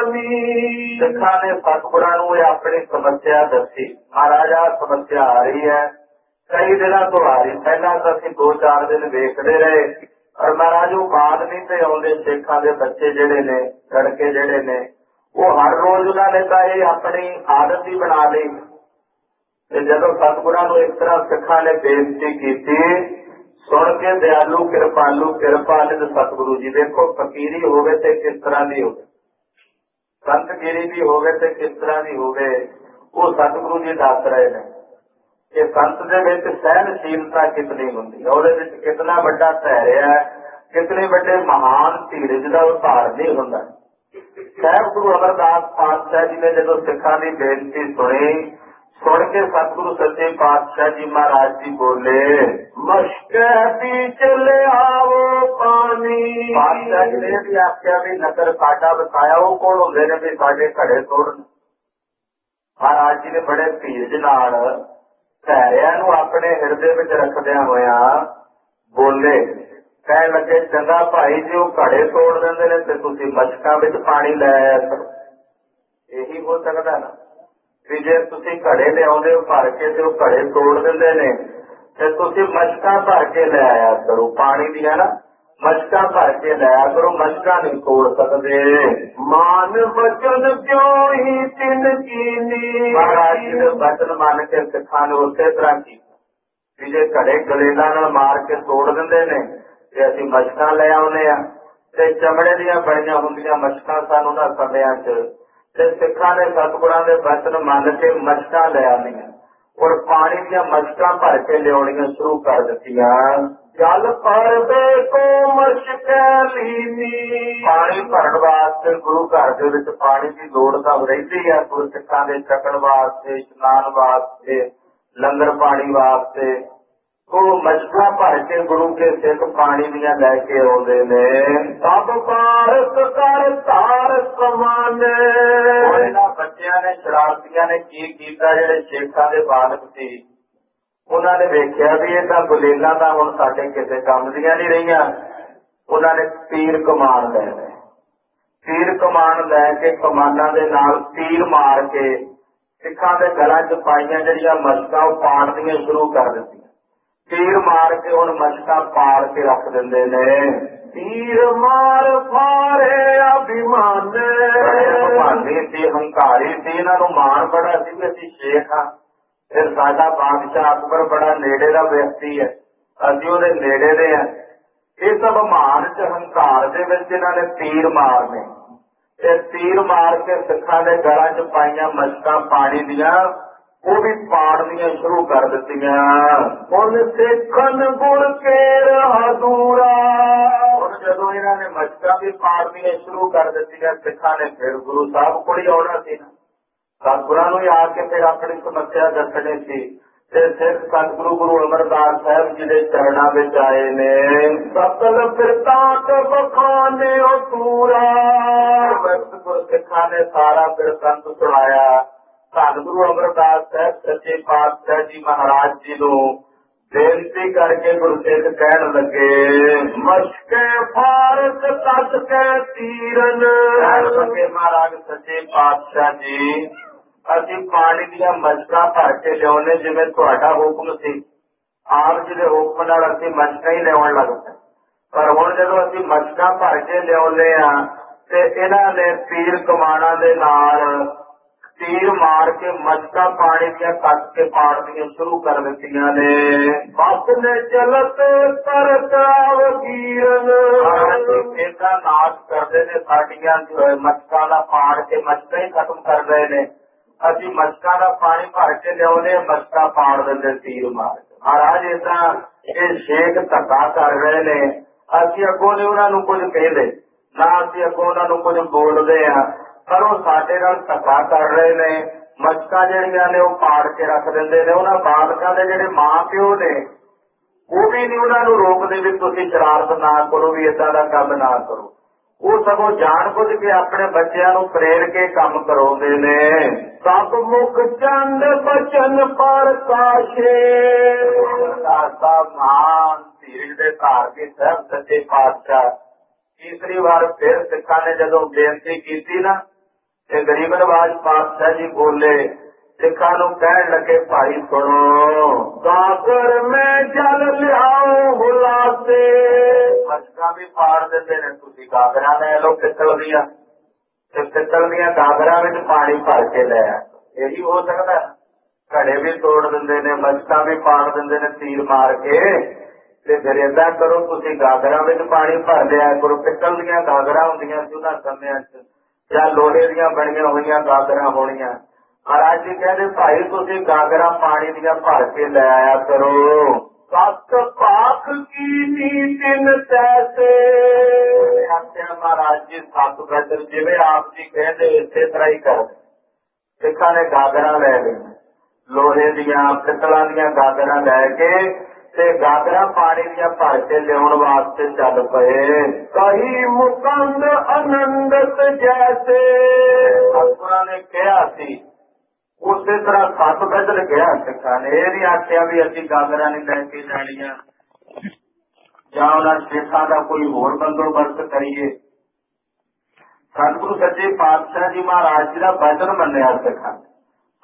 ਬਾਣੀ, ਸਿੱਖਾਂ ਨੇ ਸਤਿਗੁਰਾਂ ਨੂੰ ਇਹ ਆਪਣੀ ਸਮੱਸਿਆ ਦੱਸੀ। ਮਹਾਰਾਜਾ ਸਮੱਸਿਆ ਆ ਰਹੀ ਹੈ, ਕਈ ਦਿਨਾਂ ਤੋਂ ਆ ਰਹੀ। ਪਹਿਲਾਂ ਤਾਂ ਅਸੀਂ ਦੋ ਚਾਰ ਦਿਨ ਵੇਖਦੇ ਰਹੇ, ਪਰ ਮਹਾਰਾਜ ਉਹ ਬਾਤ ਨਹੀਂ ਤੇ ਆਉਂਦੇ। ਸਿੱਖਾਂ ਦੇ ਬੱਚੇ ਜਿਹੜੇ ਨੇ, ਲੜਕੇ ਜਿਹੜੇ ਨੇ, ਉਹ ਹਰ ਰੋਜ਼ ਉਹਨਾਂ ਨੇ ਤਾਂ ਇਹ ਆਪਣੀ ਆਦਤ ਹੀ ਬਣਾ ਲਈ। ਤੇ ਜਦੋਂ ਸਤਿਗੁਰਾਂ ਨੂੰ ਇਸ ਤਰ੍ਹਾਂ ਸਿੱਖਾਂ ਨੇ ਬੇਨਤੀ ਕੀਤੀ, ਸੁਣ ਕੇ ਦਿਆਲੂ ਕਿਰਪਾਲੂ ਕਿਰਪਾਲਿਤ ਸਤਿਗੁਰੂ ਜੀ, ਦੇਖੋ ਫਕੀਰੀ ਹੋਵੇ ਤੇ ਕਿਸ ਤਰ੍ਹਾਂ ਦੀ ਹੋਵੇ, ਸੰਤਗਿਰੀ ਵੀ ਹੋਵੇ ਤੇ ਕਿਸ ਤਰ੍ਹਾਂ ਦੀ ਹੋਵੇ, ਉਹ ਸਤਿਗੁਰੂ ਜੀ ਦੱਸ ਰਹੇ ਨੇ ਕਿ ਸੰਤ ਦੇ ਵਿੱਚ ਸਹਿਨਸ਼ੀਲਤਾ ਕਿਤਨੀ ਹੁੰਦੀ ਹੈ, ਉਹਦੇ ਵਿੱਚ ਕਿਤਨਾ ਵੱਡਾ ਧੈਰਯ ਹੈ, ਕਿਤਨੇ ਵੱਡੇ ਮਹਾਨ ਧੀਰਜ ਦਾ ਉਦਾਹਰਨ ਹੁੰਦਾ। ਸਾਹਿਬ ਗੁਰੂ ਅਮਰਦਾਸ ਪਾਤਸ਼ਾਹ ਜੀ ਨੇ ਜਦੋਂ ਸਿੱਖਾਂ ਦੀ ਬੇਨਤੀ ਸੁਣੀ, ਸੁਣ ਕੇ ਸਤਿਗੁਰੂ ਸੱਚੇ ਪਾਤਸ਼ਾਹ ਜੀ ਮਹਾਰਾਜ ਜੀ ਬੋਲੇ, ਮਸ਼ਕੈ ਵਿੱਚ ਲਿਆਵੋ ਪਾਣੀ। ਪਾਤਸ਼ਾਹ ਜੀ ਨੇ ਵੀ ਆਖਿਆ ਵੀ ਨਗਰ ਸਾਡਾ ਵਸਾਇਆ, ਉਹ ਕੋਲ ਹੁੰਦੇ ਨੇ ਵੀ ਸਾਡੇ ਘੜੇ ਤੋੜਨ। ਮਹਾਰਾਜ ਜੀ ਨੇ ਬੜੇ ਧੀਰਜ ਨਾਲ ਧੈਰਿਆਂ ਨੂੰ ਆਪਣੇ ਹਿਰਦੇ ਵਿੱਚ ਰੱਖਦਿਆਂ ਹੋਇਆ ਬੋਲੇ, ਕਹਿਣ ਲੱਗੇ, ਚੰਗਾ ਭਾਈ ਜੀ, ਉਹ ਘੜੇ ਤੋੜ ਦਿੰਦੇ ਨੇ ਤੇ ਤੁਸੀਂ ਮਸ਼ਕਾਂ ਵਿੱਚ ਪਾਣੀ ਲੈ ਆਇਆ ਕਰੋ। ਇਹੀ ਹੋ ਸਕਦਾ ਨਾ ਵੀ ਜੇ ਤੁਸੀਂ ਘੜੇ ਲਿਆਉਂਦੇ ਹੋ ਭਰ ਕੇ ਤੇ ਉਹ ਘੜੇ ਤੋੜ ਦਿੰਦੇ ਨੇ, ਤੇ ਤੁਸੀਂ ਮਸ਼ਕਾਂ ਭਰ ਕੇ ਲੈ ਆਇਆ ਕਰੋ ਪਾਣੀ ਦੀਆਂ ਨਾ। मशका भर के लाया करो, मशका नहीं तोड़ सकते। मान बचन क्यों ही तिन कीनी, महाराज जी ने बचन मान के सिखा ने उसे तरह की भी जे घड़े गलेला नाल मार के तोड़ दिंदे ने ते असीं मशका ले आउंदे आ ते चमड़े दीयां बड़ियां हुंदियां मशका सन उन्हां समयां च ते सिखां ने सतगुरां दे बचन मान के मशका ले आउंदियां और पानी दीयां मशका भर के लियाउणियां शुरू कर दित्तियां। जल भरदे को मशकै लीनी, पानी भरन वास्ते गुरु घर दे विच पानी की लोड़ तां रहिंदी है। गुरसिखां दे छकण वास्ते, इशनान वास्ते, लंगर पानी वास्ते तो मशका भर के गुरु के सिख पानी दियां लैके आउंदे ने। सब भारत कर धार समाने, इन्हां बच्चियां ने शरारतियां ने की कीता, जिहड़े शेखां दे बालक सी उन्होंने वेख्या भी ये तो गुलेला तो हुण साडे किसी काम दियां नहीं रहियां। उन्होंने तीर कमान ले ले तीर कमान लैके कमाना दे नाल तीर मार के सिखां दे गलां च पाईयां जिहड़ियां मशकां पाड़नियां शुरू कर दित्तियां। तीर मार के हुण मशकां पाड़ के रख दिंदे ने। तीर मार फारे अभिमान, अभिमानी सी, हंकारी सी, इन्हां नूं माण बड़ा सी कि असीं शेख हां। फिर साडा बादशाह अकबर बड़ा नेड़े का व्यक्ति है, असीं उहदे नेड़े दे हैं। ये सब मान च हंकार दे विच इन्हां ने तीर मारने ते तीर मार के सिखां दे गलां च पाईयां मशकां पानी दियां वो भी पाड़नियां शुरू कर दित्तियां। हुण सिखन गुर केर हदूरा, हुण जदों इन्हां ने मशकां भी पाड़नियां शुरू कर दित्तियां सिखां ने फिर गुरु साहब कोल ही आउणा सी ना। सतगुरां नूं आके फिर अपनी समस्या दसणी सी ते सिख सतगुरु गुरु अमरदास साहब जी के चरणों में आए ने। सकल बिरतांत बखाने पूरा, गुरसिखां ने सारा बिरतंत सुनाया। धन गुरु अमरदास साहब सच्चे पातशाह जी महाराज जी नूं बेनती करके गुरसिख कहन लगे, मशके फारस तट के तीरन, लगे महाराज सच्चे पातशाह जी असीं पानी दियां मशकां भर के लियाउने जिवें तुहाडा हुक्म सी। आप जी दे हुक्म नाल असीं मशकां ही लियाउण लग पए, पर हुण जदों असीं मशकां भर के लियाउने आ ते इन्हां ने तीर कमाणां दे नाल तीर मार के मशकां पानी दियां कट के पाड़नियां शुरू कर दित्तियां ने। बस ने चलत तरत आवगीरन, इहदा नाश करदे ने साडियां मशकां दा पाड़ के मशकां ही खत्म कर रहे ने। असीं मशकां दा पानी भर के लियाउने मशकां पाड़ दिंदे तीर मार के। महाराज इदां ये शेख धक्का कर रहे ने, असीं अगों नहीं उन्हां नूं कुछ कहंदे ना, असीं अगों उन्हां नूं कुछ बोलदे आ, पर वो साडे नाल धक्का कर रहे ने। मशकां जिहड़ियां ने वो पाड़ के रख दिंदे ने। उन्हां बालकां दे जिहड़े मां प्यो ने वो भी नहीं उन्हां नूं रोकदे भी तुसीं शरारत ना करो, भी इदां दा काम ना करो। वो सगों जान बुझ के अपने बच्चों नूं प्रेर के काम कराउंदे ने। सब मुख चंद बचन प्रकाशे, महान धीरज दे धारनी साहब सच्चे पातशाह तीसरी बार फिर सिखां ने जदों बेनती की ना ते गरीब नवाज पातशाह जी बोले, सिखां नूं कहण लगे, भाई सुनो, गागर में जल लियाओ हुलासे, मशकां भी पाड़ दिंदे ने, तुसीं गागरां लै लो पित्तल दियां ते पित्तल दियां गागरां विच पानी भर के लै आओ। यही हो सकदा, घड़े भी तोड़ दिंदे ने, मशकां भी पाड़ दिंदे ने तीर मार के। ते फिर इदां करो, तुसीं गागरां विच पानी भर लिया करो। पित्तल दियां गागरां हुंदियां सी उन्हां समयां च, या लोहे दियां बणियां होईयां गागरां होणीਆਂ। महाराज जी कहते, भाई तुसीं गागरां पानी दियां भर के ले आया करो। सत पाख की नीतिन तैसे, आख्या महाराज जी सत वचन जिवें आप जी कहते इसे तरह ही कर। सिखां ने गागरां लै लईआं, लोहे दियां पित्तलां दियां गागरां लै के ते गागरां पानी दियां भर के लियाउण वास्ते चल पए। कही मुकंद आनंदत जैसे, सतगुरां ने कहा सी उसे तरह सत बचन कहा सिखां ने। ये नहीं आख्या भी असीं गागरां नहीं लैके जाणियां जां उन्हां शेखां दा कोई होर बंदोबस्त करिए। सतगुरु सच्चे पातशाह जी महाराज जी का वचन मन्निया सिखां,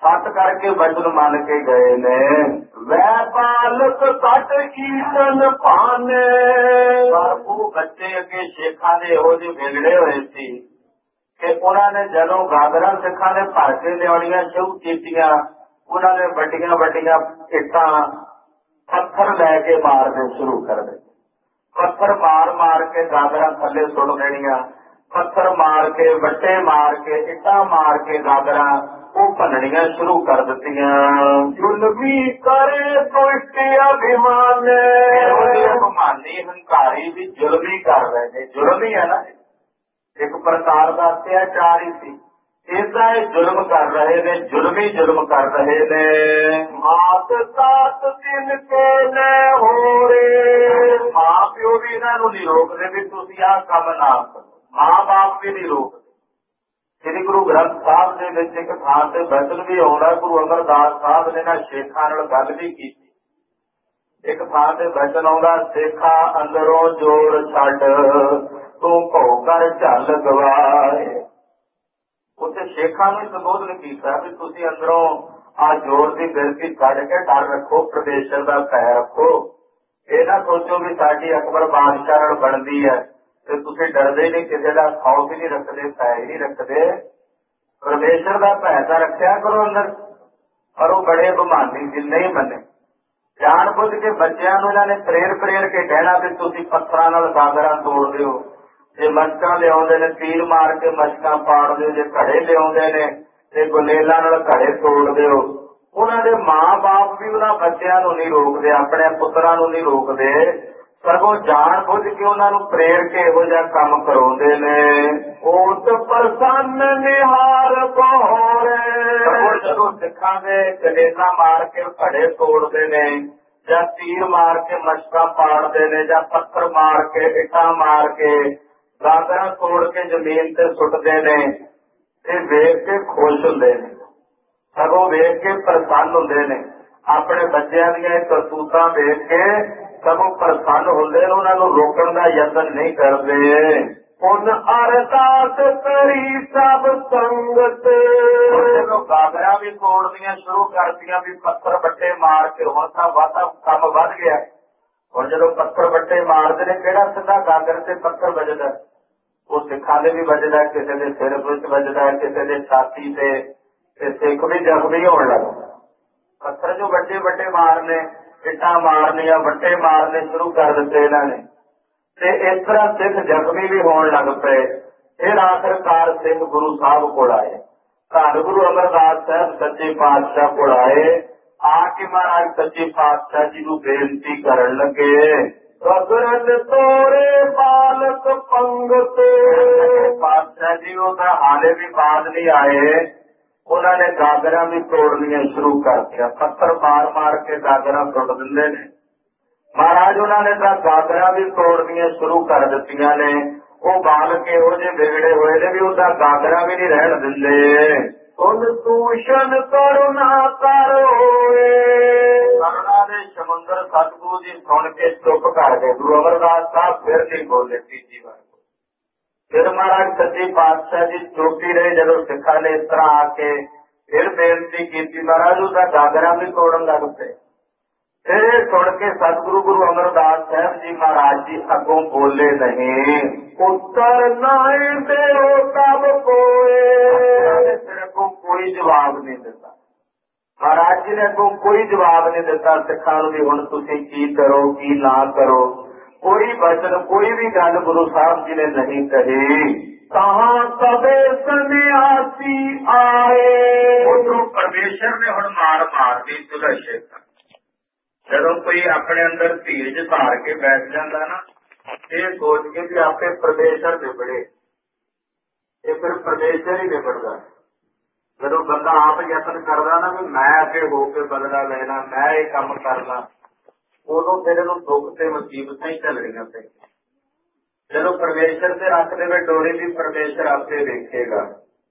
सत करके वचन मान के गए ने। वै बालक सट ईटन पाने, पर वो बच्चे अगे शेखा दे इहो ਜਿਹੇ ਵਿਗੜੇ ਹੋਏ ਸੀ कि उन्होंने जदों गागरा सिखा ने भर के लियाणियां शुरू कीतियां, उन्होंने वड्डियां वड्डियां इट्टां पत्थर लैके मारने शुरू कर दे। पत्थर मार मार के गागरा थले सुट देनियां, पत्थर मार के वट्टे मार के इट्टां मार के गागरा वो भननियां शुरू कर दित्तियां। जुल्मी करे तो इट्टे अभिमान, अभिमानी हंकारी भी जुल्मी कर रहे ने। जुल्म ही है ना, एक प्रकार का अत्याचार ही सी। इदा जुल्म कर रहे ने, जुल्मी जुल्म कर रहे ने। मात सात दिन के न हो रे, मां प्यो भी इन्हों नहीं रोकते भी तुसीं आह काम ना करो, मां बाप भी नहीं रोकते। श्री गुरु ग्रंथ साहब के विच एक थां ते वचन भी आउंदा, गुरु अमरदास साहब ने ना शेखां नाल गल भी की। एक थां ते वचन आउंदा, शेखा अंदरों जोर छड्ड तू भौ कर झल गवाए। उत्थे शेखां नूं संबोधन कीता भी तुसीं अंदरों आ जोर की गिरती छड्ड के डर रखो, परमेश्वर दा भय रखो। ये ना सोचो भी साडी अकबर बादशाह नाल बनदी है ते तुसीं डरदे नहीं, किसी का खौफ ही नहीं रखते, भय ही नहीं रखते। परमेश्वर का भय तां रखिया करो अंदर। पर वो बड़े बहानी जी नहीं मने, जान बुझ के बच्चों को इन्होंने प्रेर प्रेर के कहना भी तुसीं पत्थरां नाल गागरां तोड़ दिओ, जे मशकां लिआउंदे ने तीर मार के मशकां पाड़ दिओ, जे घड़े लिआउंदे ने ते गुलेलां नाल घड़े तोड़ दिओ। उन्हां दे मां बाप भी उन्हां बच्चों को नहीं रोकते, अपने पुत्रां नूं नहीं रोकते, सगों जान बुझ के उन्हां नूं प्रेर के इहो जिहा काम कराउंदे ने। ओत प्रसन्न निहार बहोरे, जदों सिखां दे गलेलां मार के घड़े तोड़ते ने, जां तीर मार के मशकां पाड़ते ने, जां पत्थर मार के इट्टां मार के गागरां तोड़ के जमीन ते सुटते ने, ते वेख के खुश हुंदे ने, सगों वेख के प्रसन्न हुंदे ने। अपने बच्चों दीयां करतूतां वेख के सगों प्रसन्न हुंदे ने, उन्हां नूं रोकण दा यतन नहीं करदे। उन अरदास करी सब संगत, जदों गागरां भी तोड़नियां शुरू करदियां भी पत्थर बट्टे मार के, हुण तां वाधा काम वध गया। हुण जदों पत्थर बट्टे मारदे ने, किहड़ा सिद्धा गागर ते पत्थर वजदा, वो सिखां दे भी वजदा, किसी दे सिर विच वजदा, किसी दे छाती ते, ते सिख भी जख्मी होण लग। पत्थर जो बड़े बड़े मारने, इट्टां मारनियां, बट्टे मारने शुरू कर दिते इन्होंने, ते इस तरह सिख जख्मी भी होण लग पे। फिर आखिरकार सिख गुरु साहब कोल आए, धन गुरु अमरदास साहब सच्चे पातशाह कोल आए। आके महाराज सच्चे पातशाह जी नूं बेनती करन लगे, गगरन तोरे बालक पंगत। पातशाह जी वो तो हाले भी बाज नहीं आए, उन्होंने गागरां भी तोड़नियां शुरू कर दिया, पत्थर मार मार के गागरां सुट दिंदे ने। महाराज उन्होंने तो गागरां भी तोड़नियां शुरू कर दित्तियां ने। वो बालक इहो जिहे बिगड़े हुए ने भी उदा गागरां भी नहीं रहण दिंदे। उन तूषण करुणा कर होए, करुणा दे समुंदर सतगुरु जी सुन के चुप कर गए। गुरु अमरदास साहब फिर नहीं बोले तीजी बार। फिर महाराज सच्चे पातशाह जी चुपी रहे। जदों सिखा ने इस तरह आके फिर बेनती की, महाराज उसका गागरां भी तोड़न लग पे। फिर सुन के सतगुरु गुरु अमरदास साहब जी महाराज जी अगों बोले नहीं, उत्तर नाए दे तब कोए। फिर अगों कोई जवाब नहीं दिता। महाराज जी ने अगों कोई जवाब नहीं दिता सिखां नूं भी हुण तुसीं की करो की ना करो। कोई वचन कोई भी गल गुरु साहब जी ने नहीं कही। कहां कबे सन्यासी आए, उधरों परमेश्वर ने हुण मार मार दी चुला शेखा। जदों कोई अपने अंदर धीरज धार के बैठ जाता ना, ये सोच के भी आपे परमेश्वर निबड़े, ये फिर परमेश्वर ही निबड़ता। जदों बंदा आप यतन करदा ना भी मैं अगे होके बदला लेना, मैं ये काम करना, उदों फिर इहनूं दुख ते मुसीबतां ही झलणियां पैंदियां। जदों परमेश्वर से रख देवे डोरी भी परमेश्वर आपे देखेगा,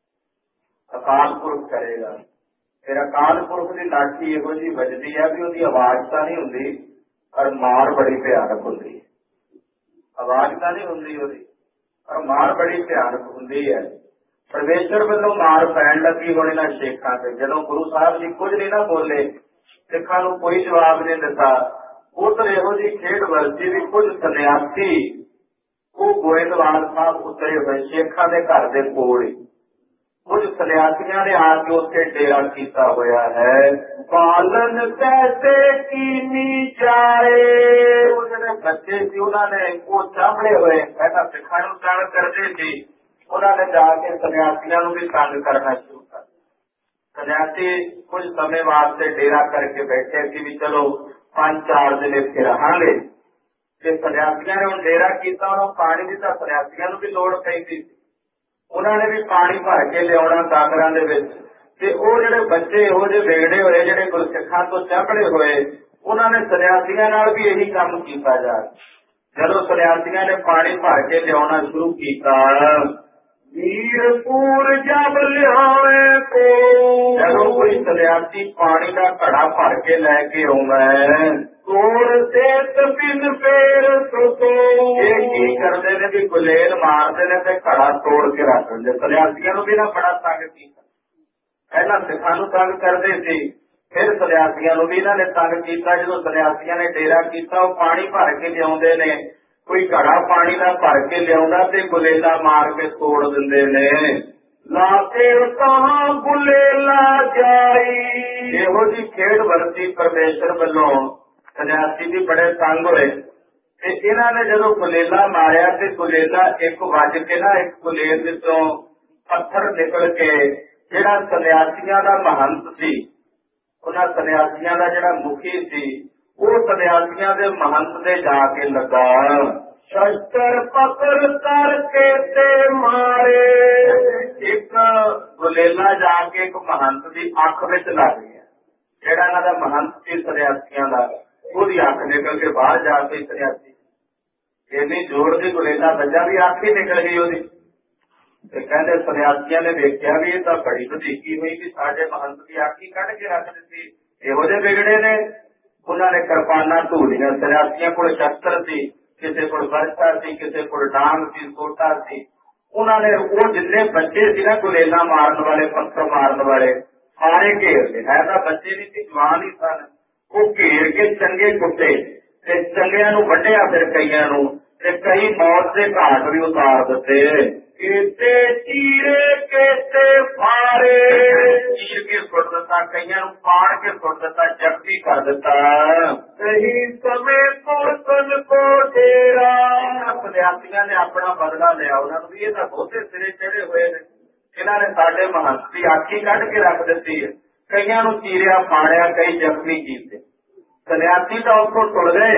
अकाल पुरख करेगा। फिर अकाल पुरख की लाठी इहो जी वजदी है भी उसकी आवाज तो नहीं हुंदी, पर मार बड़ी भयानक हुंदी है। आवाज तो नहीं हुंदी उसदी, पर मार बड़ी भयानक हुंदी है। परमेश्वर वालों मार पैन लगी होने ना शेखा से जो गुरु साहब जी कुछ नहीं ना बोले सिखा कोई जवाब नहीं दिता उधर यहो जी खेड वर्जी भी कुछ सन्यासी वो गोਇੰਦਵਾਲ साहब उतरे हुए शेखा के घर के कोल कुछ सन्यासियों ने आके उत्थे डेरा किया होया है बालन कैसे कीनी जाए वो जो बच्चे सी उन्होंने वो चांबड़े हुए पहला सिखा तंग करते थे उन्होंने जाके सन्यासियों भी तंग करना शुरू कर सन्यासी कुछ समय वास्ते डेरा करके बैठे सी भी चलो पांच चार दिन इतने रहांगे जे सन्यासियों ने हम डेरा किया और पानी की तो सन्यासियों भी लोड़ पैंती उन्होंने भी पानी भर के लिया गागरां दे विच ते ओ जिहड़े बच्चे इहो जिहे विगड़े होए जिहड़े गुरसिखां तो चांबड़े होए उन्होंने सन्यासियों नाल भी यही काम कीता जा जदों सन्यासियों ने पानी भर के लिया शुरू किया वीरपुर जब लियाए को जदों कोई सन्यासी पानी का घड़ा भर के लैके आउंदा तोड़ से बिन पेड़ सुतो ये की करते ने भी गुलेल मारते ने ते घड़ा तोड़ के रख दिंदे सन्यासियों भी ना बड़ा तंग किया पहला सिखां नूं तंग करते सी फिर सन्यासियों भी इन्होंने तंग किया जो सन्यासियों ने डेरा किया पानी भर के लियाउंदे ने कोई घड़ा पानी का भर के लिया ते गुलेला मार के तोड़ दिंदे ने लाके कहां गुलेला जाई इहो जी खेड वरती परमेश्वर वालों सन्यासी भी बड़े तंग होए ते इन्होंने जदों गुलेला मारिया ते गुलेला एक वज के ना एक गुलेल विचों पत्थर निकल के जिहड़ा सन्यासियों का महंत सी उन्हां सन्यासियों का जिहड़ा मुखी सी वो सन्यासियों के महंत दे जाके लगा शस्त्र पकड़ करके ते मारे एक गुलेला जाके एक महंत की अख विच लग गया जिहड़ा इन्हां दा महंत सी सन्यासियों का ਉਹਦੀ ਅੱਖ निकल के बाहर जा पई सन्यासी इन्नी जोर की गुलेला बजा भी अख ही निकल गई ਉਹਦੀ ਤੇ ਕਹਿੰਦੇ सन्यासियों ने देखा भी ये तो बड़ी ਵਧੀਕੀ हुई कि साडे महंत की अख ही कढ़ के रख दित्ती ਇਹੋ ਜਿਹੇ ਵਿਗੜੇ ने उन्होंने किरपाना ढूलियां सन्यासियों को शस्त्र सी किसी को बरछा सी किसी को डांग सी सोटा सी उन्होंने वो जिन्ने बच्चे सी ना गुलेला मारन वाले पत्थर मारन वाले सारे घेर ले है तो बच्चे नहीं सी जवान ही सन वो घेर के चंगे कुटे ते चंगियां नूं वड्ढिया फिर कईयां नूं ते कई मौत के घाट भी उतार दिते केते चीरे केते फारे चीर के सुट दिता कईयां नूं पाड़ के सुट दिता जख्मी कर दिता सही समय पुरतन को डेरा सन्यासियों ने अपना बदला लिया उन्होंने भी ये तो बहुते सिरे चढ़े हुए ने इन्होंने साडे महंत की आखी कढ़ के रख दी है कईयां नूं चीरिया फाड़िया कई जख्मी किए सन्यासी तो उतो टुर गए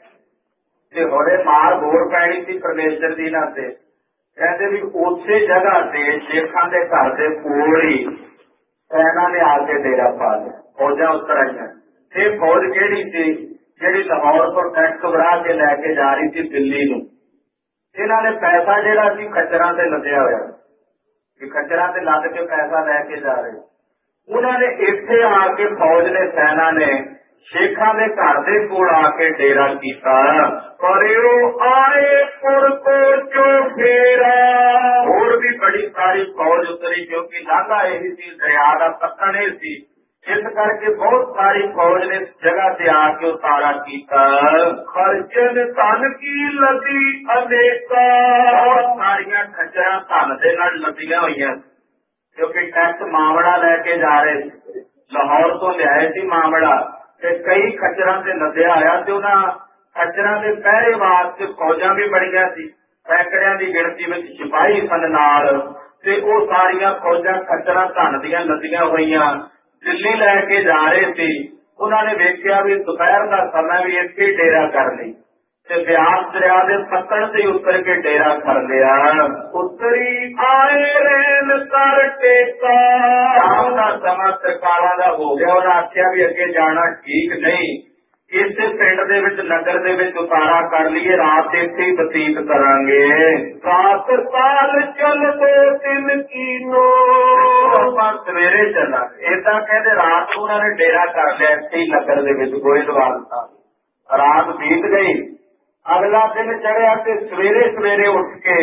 ते हुणे मार होर पैनी सी परमेश्वर दी नां ते कहते भी उसे जगह से शेखां दे घर दे कोल ही सैना ने आके डेरा पा लिया फौजां उतर आईयां ये फौज किहड़ी सी जिहड़ी लाहौर तो टैक्स बढ़ा के लैके जा रही थी दिल्ली नूं इन्हां ने पैसा जिहड़ा सी खच्चरां ते लदया होया कि खच्चरां ते लद के पैसा लैके जा रहे उन्होंने इत्थे आके फौज ने सेना ने शेखा के घर के कोल आके डेरा किया पर आए पुर को जो फेरा और भी बड़ी सारी फौज उतरी क्योंकि लांघा यही सी दरिया का पत्तन ही सी इस करके बहुत सारी फौज ने जगह से आके उतारा किया खर्चन धन की लदी अनेका सारिया खच्चरां धन दे नाल लदियां होईयां क्योंकि टैक्स मामला लैके जा रहे लाहौर तो लियाए सी मामला ते कई खच्चरां से लदया आया ते उन्हां खच्चरां दे पहरे वास्ते फौजां भी बड़ियां सी सैकड़ियां की गिणती में सिपाही सन नाल ते ओ सारियां फौजां खच्चरां धन दियां लदियां होईयां दिल्ली लैके जा रहे सी उन्होंने वेख्या भी दोपहर का समय भी इत्थे डेरा कर ली ते ब्यास दरिया के पत्तन से उतर के डेरा कर लिया उतरी आए रैन कर टेका शाम का समा सरकारां दा हो गया उन्हें आख्या भी अगे जाना ठीक नहीं इस पिंड दे विच नगर दे विच उतारा कर लीए रात इत्थे ही बतीत करांगे सात साल चल दो दिन कीनो आपां सवेरे चलांगे इदां कहंदे रात नूं उन्होंने डेरा कर लिया इत्थे ही नगर दे विच गोइंदवाल साहब रात बीत गई अगला दिन चढ़िया ते सवेरे सवेरे उठ के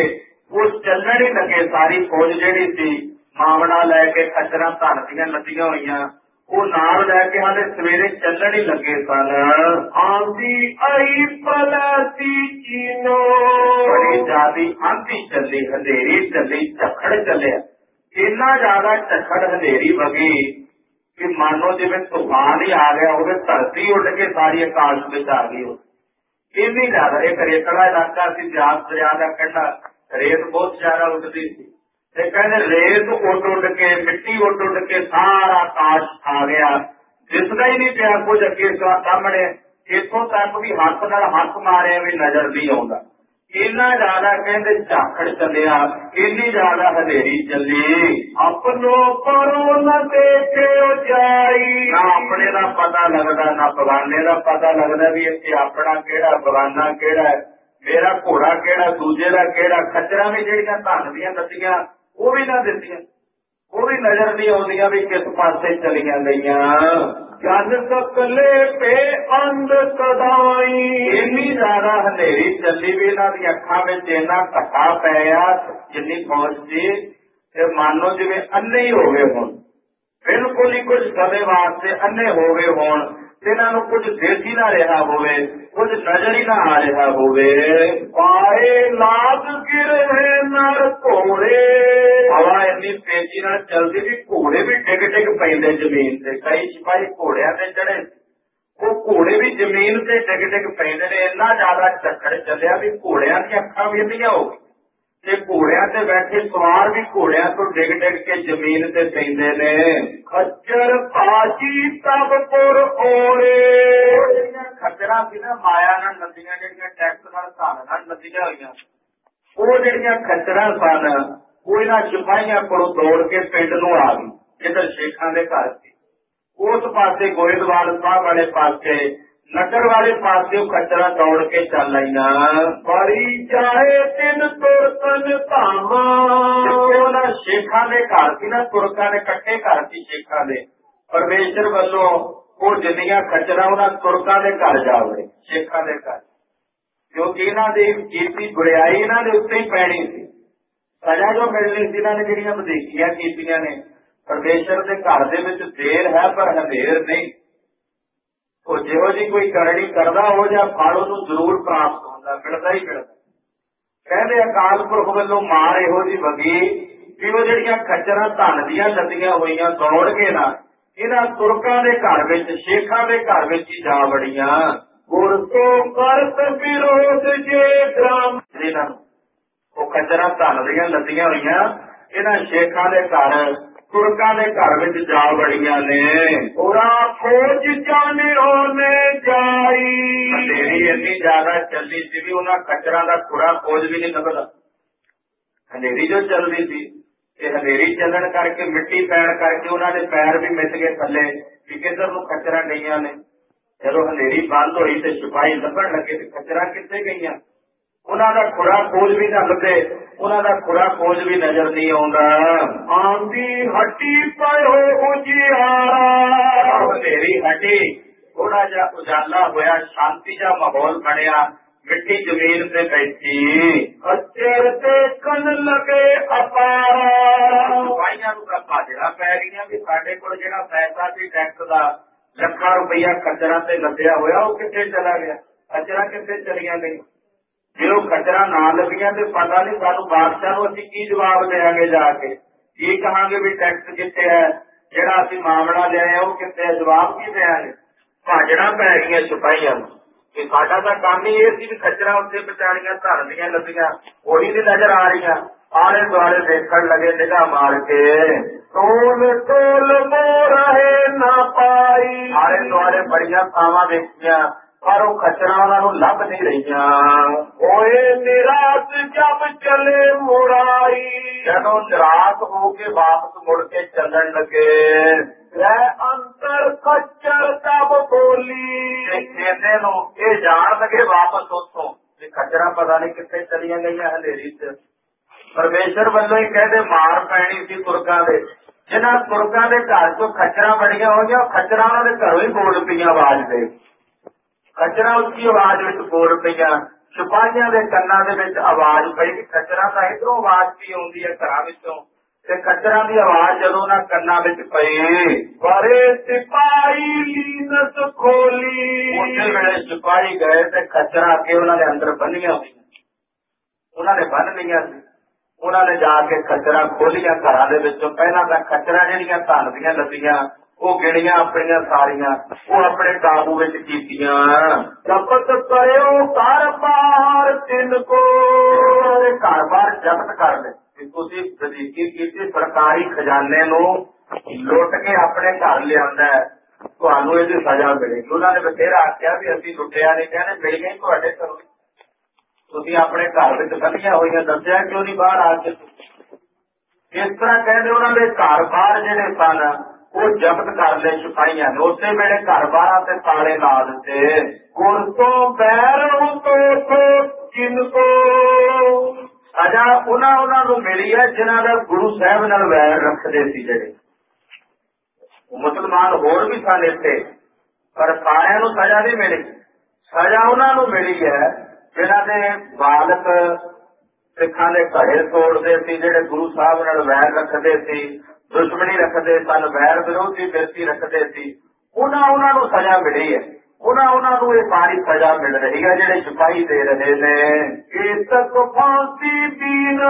वो चलण ही लगे सारी फौज जिहड़ी सी मावना लैके खच्चर धन दियां लदियां होईयां वो नाल लैके हाले सवेरे चलण ही लगे सन। आंधी आई पलैती चीनो बड़ी ज्यादा आंधी चली अंधेरी चली झक्खड़ चलिया इन्ना ज्यादा झक्खड़ अंधेरी वगी कि मानो जिवें तूफान ही आ गया हो धरती उड़ के सारी आकाश में आ गई हो इन्नी ज्यादा। एक रेतला इलाका सी ब्यास दरिया का कंढा रेत बहुत ज्यादा उड़ती सी ते कहते रेत उड उड के मिट्टी उड उड के सारा आकाश आ गया दिसदा ही नहीं पिया कुछ अगे सामने इथों तक भी हथ नाल हथ मारे भी नजर नहीं आउंदा इन्ना ज्यादा कहते झाखड़ चलिया इन्नी ज्यादा हनेरी चली अपनो परो न देखे जाई ना अपने का पता लगता ना बगाने का पता लगता भी इतने अपना केड़ा बगाना केड़ा मेरा घोड़ा केड़ा दूजे का केड़ा खच्चर भी ਜਿਹੜੀਆਂ धन ਦੀਆਂ ਲੱਦੀਆਂ वो भी ना दित्तियां वो भी नजर नहीं आउंदियां भी किस पासे चलियां गईयां। जन सकले पे अंध कदाई इन्नी ज्यादा हनेरी चली भी इन्हां दी अखां विच इन्ना घटा पिया जिन्नी फौज सी ते मानो जिवें अन्ने ही हो गए होण बिल्कुल ही कुछ समय वास्ते अन्ने हो गए होण इन्हां नूं कुछ दिस ही ना रहा होवे कुछ नजर ही ना आ रहा होवे। पाए लाग गिर है नर घोड़े हवा इन्नी तेजी नाल चलदी भी घोड़े भी डिग डिग पैंदे जमीन ते कई सिपाही घोड़ियां ते चढ़े वो घोड़े भी जमीन ते डिग डिग पैंदे ने इन्ना ज्यादा झक्खड़ चलिया भी घोड़ियां दी अखां वेंदियां हो ते घोड़ियां ते बैठे सवार भी घोड़ियां तो डिग डिग के जमीन ते पैंदे ने। खच्चर पाजी तब पुर ओरे खच्चर सी ना माया नाल नदियां जिहड़ियां टैक्स नाल धन नाल नदियां होईयां वो जिहड़ियां खच्चर सन वो इन्हां सिपाहियां कोलों दौड़ के पिंड नूं आ गई जिधर शेखां दे घर सी उस पासे गोइंदवाल साहब वाले पासे नगर वाले पासे खच्चर दौड़ के चल आईया बड़ी चाहे तिन तुरकन धामा शेखा के घर सी ना तुरका ने कट्ठे घर सी शेखा दे परमेश्वर वालों वो जिन्नियां खच्चर उन्हां तुरका के घर जा वड़े शेखा के घर क्योंकि इन्हां दी कीती बुराई इन्हां दे उत्ते ही पैनी सी सजा जो मिलनी सी इन्हां ने जिहड़ियां वधीकियां कीतियां ने परमेश्वर के घर दे विच देर है पर अंधेर नहीं वो जिहो जी कोई करनी करदा हो जा फल उन्हें जरूर प्राप्त होता मिलता ही मिलता। कहते अकाल पुरख वालों मार इहो जी वगी कि वो जिहड़ियां खच्चर धन दियां लदियां होईयां दौड़ के ना इन्हां तुरकां दे घर विच शेखां दे घर विच ही जा वड़ियां। गुर तो करत विरोध जे ग्राम जिन्हां वो खच्चर धन दियां लदियां होईयां इन्हां शेखां दे घर तुरकां दे घर विच जा वड़ियां ने। उरा खोज जाने होने जाई अंधेरी इन्नी ज्यादा चलनी सी भी उन्हां खच्चरां दा खुरा खोज भी नहीं लगदा अंधेरी जो चलदी सी ते अंधेरी चलण करके मिट्टी पैण करके उन्हां दे पैर भी मिट गए थल्ले कि किधर नूं खच्चरां गईयां ने। जदों अंधेरी बंद होई ते सिपाही लभण लगे ते खच्चरां कित्थे गईयां उन्हां दा खुरा खोज भी ना लभे उन्हां दा खुरा खोज भी नजर नहीं आउंदा। आंधी हटी पयो उजियारा अंधेरी हटी थोड़ा जा उजाला होया शांति जा माहौल बनिया मिट्टी जमीन से बैठी खच्चर देखन लगे अपारा सिपाहियां नूं तां भाजड़ा पै गईयां भी साडे कोल जिहड़ा पैसा सी टैक्स दा ਲੱਖਾਂ रुपया खच्चरां ते ਲੱਦਿਆ होया वो कित्थे चला गया खच्चरां कित्थे चलियां गईयां। जे वो खच्चरां ना लगियां तो पता नहीं सानू बादशाह नूं असीं की जवाब देंगे जाके की कहांगे भी टैक्स कित्थे है जिहड़ा असीं मामला लिआए वो कित्थे है जवाब की देंगे। भाजड़ा पै गईयां सिपाहियां नूं कि साडा तां काम ही इह सी भी खच्चरां उत्थे विचारियां धन दियां लदियां ओही नहीं नजर आ रहीआं आले दुआले देखण लगे निगाह मार के टोल टोल मोर है ना पाई आले दुआले बड़ियां थावां देखियां पर वो खच्चरां उन्हां नूं लभ नहीं रहीआं। होए निराश जब चले मुड़ाई जदों निराश हो के वापस मुड़ के चलण लगे अंतर खच्चर तब बोली कहने नूं ये जाण लगे वापस उत्थों खच्चरां पता नहीं कित्थे चलियां गईयां हनेरी च। परमेश्वर वालों ही कहते मार पैनी सी तुरकां दे जिन्हां तुरकां दे घर चों खच्चरां बड़ियां होईयां खच्चरां उन्हां दे घरों ही बोल पईयां आवाज दे खच्चरां उसकी आवाज विच बोल पईयां ਸਿਪਾਹੀਆਂ ਦੇ ਕੰਨਾਂ ਦੇ ਵਿੱਚ ਆਵਾਜ਼ ਪਈ ਕਿ ਖੱਚਰਾਂ ਤਾਂ ਇਧਰੋਂ ਆਵਾਜ਼ ਕੀ ਆਉਂਦੀ ਹੈ ਘਰਾਂ ਵਿੱਚੋਂ, ਤੇ ਖੱਚਰਾਂ ਦੀ ਆਵਾਜ਼ ਜਦੋਂ ਉਹਨਾਂ ਕੰਨਾਂ ਵਿੱਚ ਪਈ, ਬੜੇ ਸਿਪਾਹੀ ਲੀਨਸ ਖੋਲੀ, ਉਸੇ ਵੇਲੇ ਸਿਪਾਹੀ ਗਏ ਤੇ ਖੱਚਰਾਂ ਅੱਗੇ ਉਹਨਾਂ ਦੇ ਅੰਦਰ ਬੰਨੀਆਂ ਹੋਈਆਂ, ਉਹਨਾਂ ਨੇ ਬੰਨ ਲਈਆਂ ਸੀ। ਉਹਨਾਂ ਨੇ ਜਾ ਕੇ ਖੱਚਰਾਂ ਖੋਲੀਆਂ ਘਰਾਂ ਦੇ ਵਿੱਚੋਂ। ਪਹਿਲਾਂ ਤਾਂ ਖੱਚਰਾਂ ਜਿਹੜੀਆਂ ਧਨ ਦੀਆਂ ਲੱਦੀਆਂ ਉਹ ਗਿਣੀਆਂ ਆਪਣੀਆਂ ਸਾਰੀਆਂ, ਉਹ ਆਪਣੇ ਕਾਬੂ ਵਿੱਚ ਕੀਤੀਆਂ। ਜ਼ਬਤ ਕਰਿਓ ਘਰ ਬਾਹਰ ਤਿੰਨ ਕੋ, ਘਰ ਬਾਹਰ ਜ਼ਬਤ ਕਰ ਲਏ। ਤੁਸੀਂ ਵਧੀਕੀ ਕੀਤੀ, ਸਰਕਾਰੀ ਖਜ਼ਾਨੇ ਨੂੰ ਲੁੱਟ ਕੇ ਆਪਣੇ ਘਰ ਲਿਆਂਦਾ, ਤੁਹਾਨੂੰ ਇਹਦੀ ਸਜ਼ਾ ਮਿਲੇਗੀ। ਉਹਨਾਂ ਨੇ ਬਥੇਰਾ ਆਖਿਆ ਵੀ ਅਸੀਂ ਲੁੱਟਿਆ ਨਹੀਂ, ਕਹਿੰਦੇ ਮਿਲ ਗਈ ਤੁਹਾਡੇ ਘਰੋਂ, ਤੁਸੀਂ ਆਪਣੇ ਘਰ ਵਿੱਚ ਬੰਨੀਆਂ ਹੋਈਆਂ, ਦੱਸਿਆ ਕਿਉਂ ਨਹੀਂ ਬਾਹਰ ਆ ਕੇ। ਇਸ ਤਰ੍ਹਾਂ ਕਹਿੰਦੇ ਉਹਨਾਂ ਦੇ ਘਰ ਬਾਹਰ ਜਿਹੜੇ ਸਨ ਉਹ ਜ਼ਬਤ ਕਰ ਲਏ ਸਿਪਾਹੀਆਂ ਨੇ। ਉਸੇ ਵੇਲੇ ਘਰ ਬਾਹਰਾਂ ਤੇ ਤਾਲੇ ਲਾ ਦਿੱਤੇ। ਗੁਰ ਤੋਂ ਬੈਰ ਤੋਂ ਕਿਨ ਕੋ, ਸਜ਼ਾ ਉਹਨਾਂ ਉਹਨਾਂ ਨੂੰ ਮਿਲੀ ਹੈ ਜਿਨ੍ਹਾਂ ਦਾ ਗੁਰੂ ਸਾਹਿਬ ਨਾਲ ਵੈਰ ਰੱਖਦੇ ਸੀ। ਜਿਹੜੇ ਮੁਸਲਮਾਨ ਹੋਰ ਵੀ ਸਨ ਇੱਥੇ, ਪਰ ਸਾਰਿਆਂ ਨੂੰ ਸਜ਼ਾ ਨਹੀਂ ਮਿਲੀ। ਸਜ਼ਾ ਉਹਨਾਂ ਨੂੰ ਮਿਲੀ ਹੈ ਜਿਹਨਾਂ ਦੇ ਬਾਲਕ ਸਿੱਖਾਂ ਦੇ ਘੜੇ ਤੋੜਦੇ ਸੀ, ਜਿਹੜੇ ਗੁਰੂ ਸਾਹਿਬ ਨਾਲ ਵੈਰ ਰੱਖਦੇ ਸੀ, ਦੁਸ਼ਮਣੀ ਰੱਖਦੇ ਸਨ, ਵੈਰ ਵਿਰੋਧੀ ਬਿਰਤੀ ਰੱਖਦੇ ਸੀ, ਉਹਨਾਂ ਉਹਨਾਂ ਨੂੰ ਸਜ਼ਾ ਮਿਲੀ ਹੈ। ਉਹਨਾਂ ਉਹਨਾਂ ਨੂੰ ਇਹ ਸਾਰੀ ਸਜ਼ਾ ਮਿਲ ਰਹੀ ਹੈ ਜਿਹੜੇ ਸਿਪਾਹੀ ਦੇ ਰਹੇ ਨੇ। ਇਸ ਤੱਕ ਫਾਂਸੀ ਦੀਨ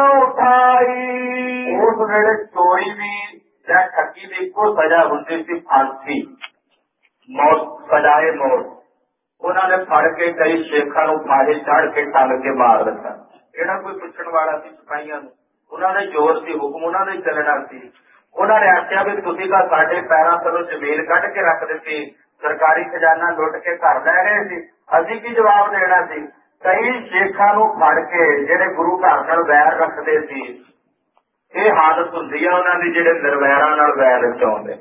ਉਠਾਈ, ਉਸ ਵੇਲੇ ਚੋਰੀ ਦੀ ਜਾਂ ਠੱਗੀ ਦੀ ਇੱਕੋ ਸਜ਼ਾ ਹੁੰਦੀ ਸੀ, ਫਾਂਸੀ, ਮੌਤ, ਸਜ਼ਾਏ ਮੌਤ। ਉਹਨਾਂ ਨੇ ਫੜ ਕੇ ਕਈ ਸ਼ੇਖਾਂ ਨੂੰ ਫਾਹੇ ਚੜ੍ਹ ਕੇ ਟੰਗ ਕੇ ਮਾਰ ਦਿੱਤਾ। ਕਿਹੜਾ ਕੋਈ ਪੁੱਛਣ ਵਾਲਾ ਸੀ ਸਿਪਾਹੀਆਂ ਨੂੰ? ਉਹਨਾਂ ਦੇ ਜ਼ੋਰ ਸੀ, ਹੁਕਮ ਉਹਨਾਂ ਦੇ ਚੱਲਣਾ ਸੀ। ਉਹਨਾਂ ਨੇ ਆਖਿਆ ਵੀ ਤੁਸੀਂ ਤਾਂ ਸਾਡੇ ਪੈਰਾਂ ਥੱਲੋਂ ਜ਼ਮੀਨ ਕੱਢ ਕੇ ਰੱਖ ਦਿੱਤੀ, ਸਰਕਾਰੀ ਖਜ਼ਾਨਾ ਲੁੱਟ ਕੇ ਘਰ ਲੈ ਗਏ ਸੀ, ਅਸੀਂ ਕੀ ਜਵਾਬ ਦੇਣਾ ਸੀ? ਕਈ ਸ਼ੇਖਾਂ ਨੂੰ ਫੜ ਕੇ ਜਿਹੜੇ ਗੁਰੂ ਘਰ ਨਾਲ ਵੈਰ ਰੱਖਦੇ ਸੀ, ਇਹ ਹਾਲਤ ਹੁੰਦੀ ਆ ਉਹਨਾਂ ਦੀ ਜਿਹੜੇ ਨਿਰਵੈਰਾਂ ਨਾਲ ਵੈਰ ਰਚਾਉਂਦੇ।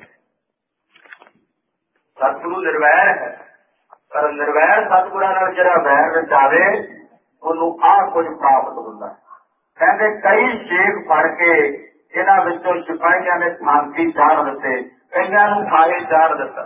ਸਤਿਗੁਰੂ ਨਿਰਵੈਰ ਹੈ, ਪਰ ਨਿਰਵੈਰ ਸਤਿਗੁਰਾਂ ਨਾਲ ਜਿਹੜਾ ਵੈਰ ਰਚਾਵੇ ਉਹਨੂੰ ਆਹ ਕੁਝ ਪ੍ਰਾਪਤ ਹੁੰਦਾ। ਕਹਿੰਦੇ ਕਈ ਸ਼ੇਖ ਫੜ ਕੇ ਇਹਨਾਂ ਵਿੱਚੋਂ ਸਿਪਾਹੀਆਂ ਨੇ ਫਾਂਸੀ ਚਾੜ ਦਿੱਤੇ, ਕਈਆਂ ਨੂੰ ਫਾਹੇ ਚਾੜ ਦਿੱਤਾ।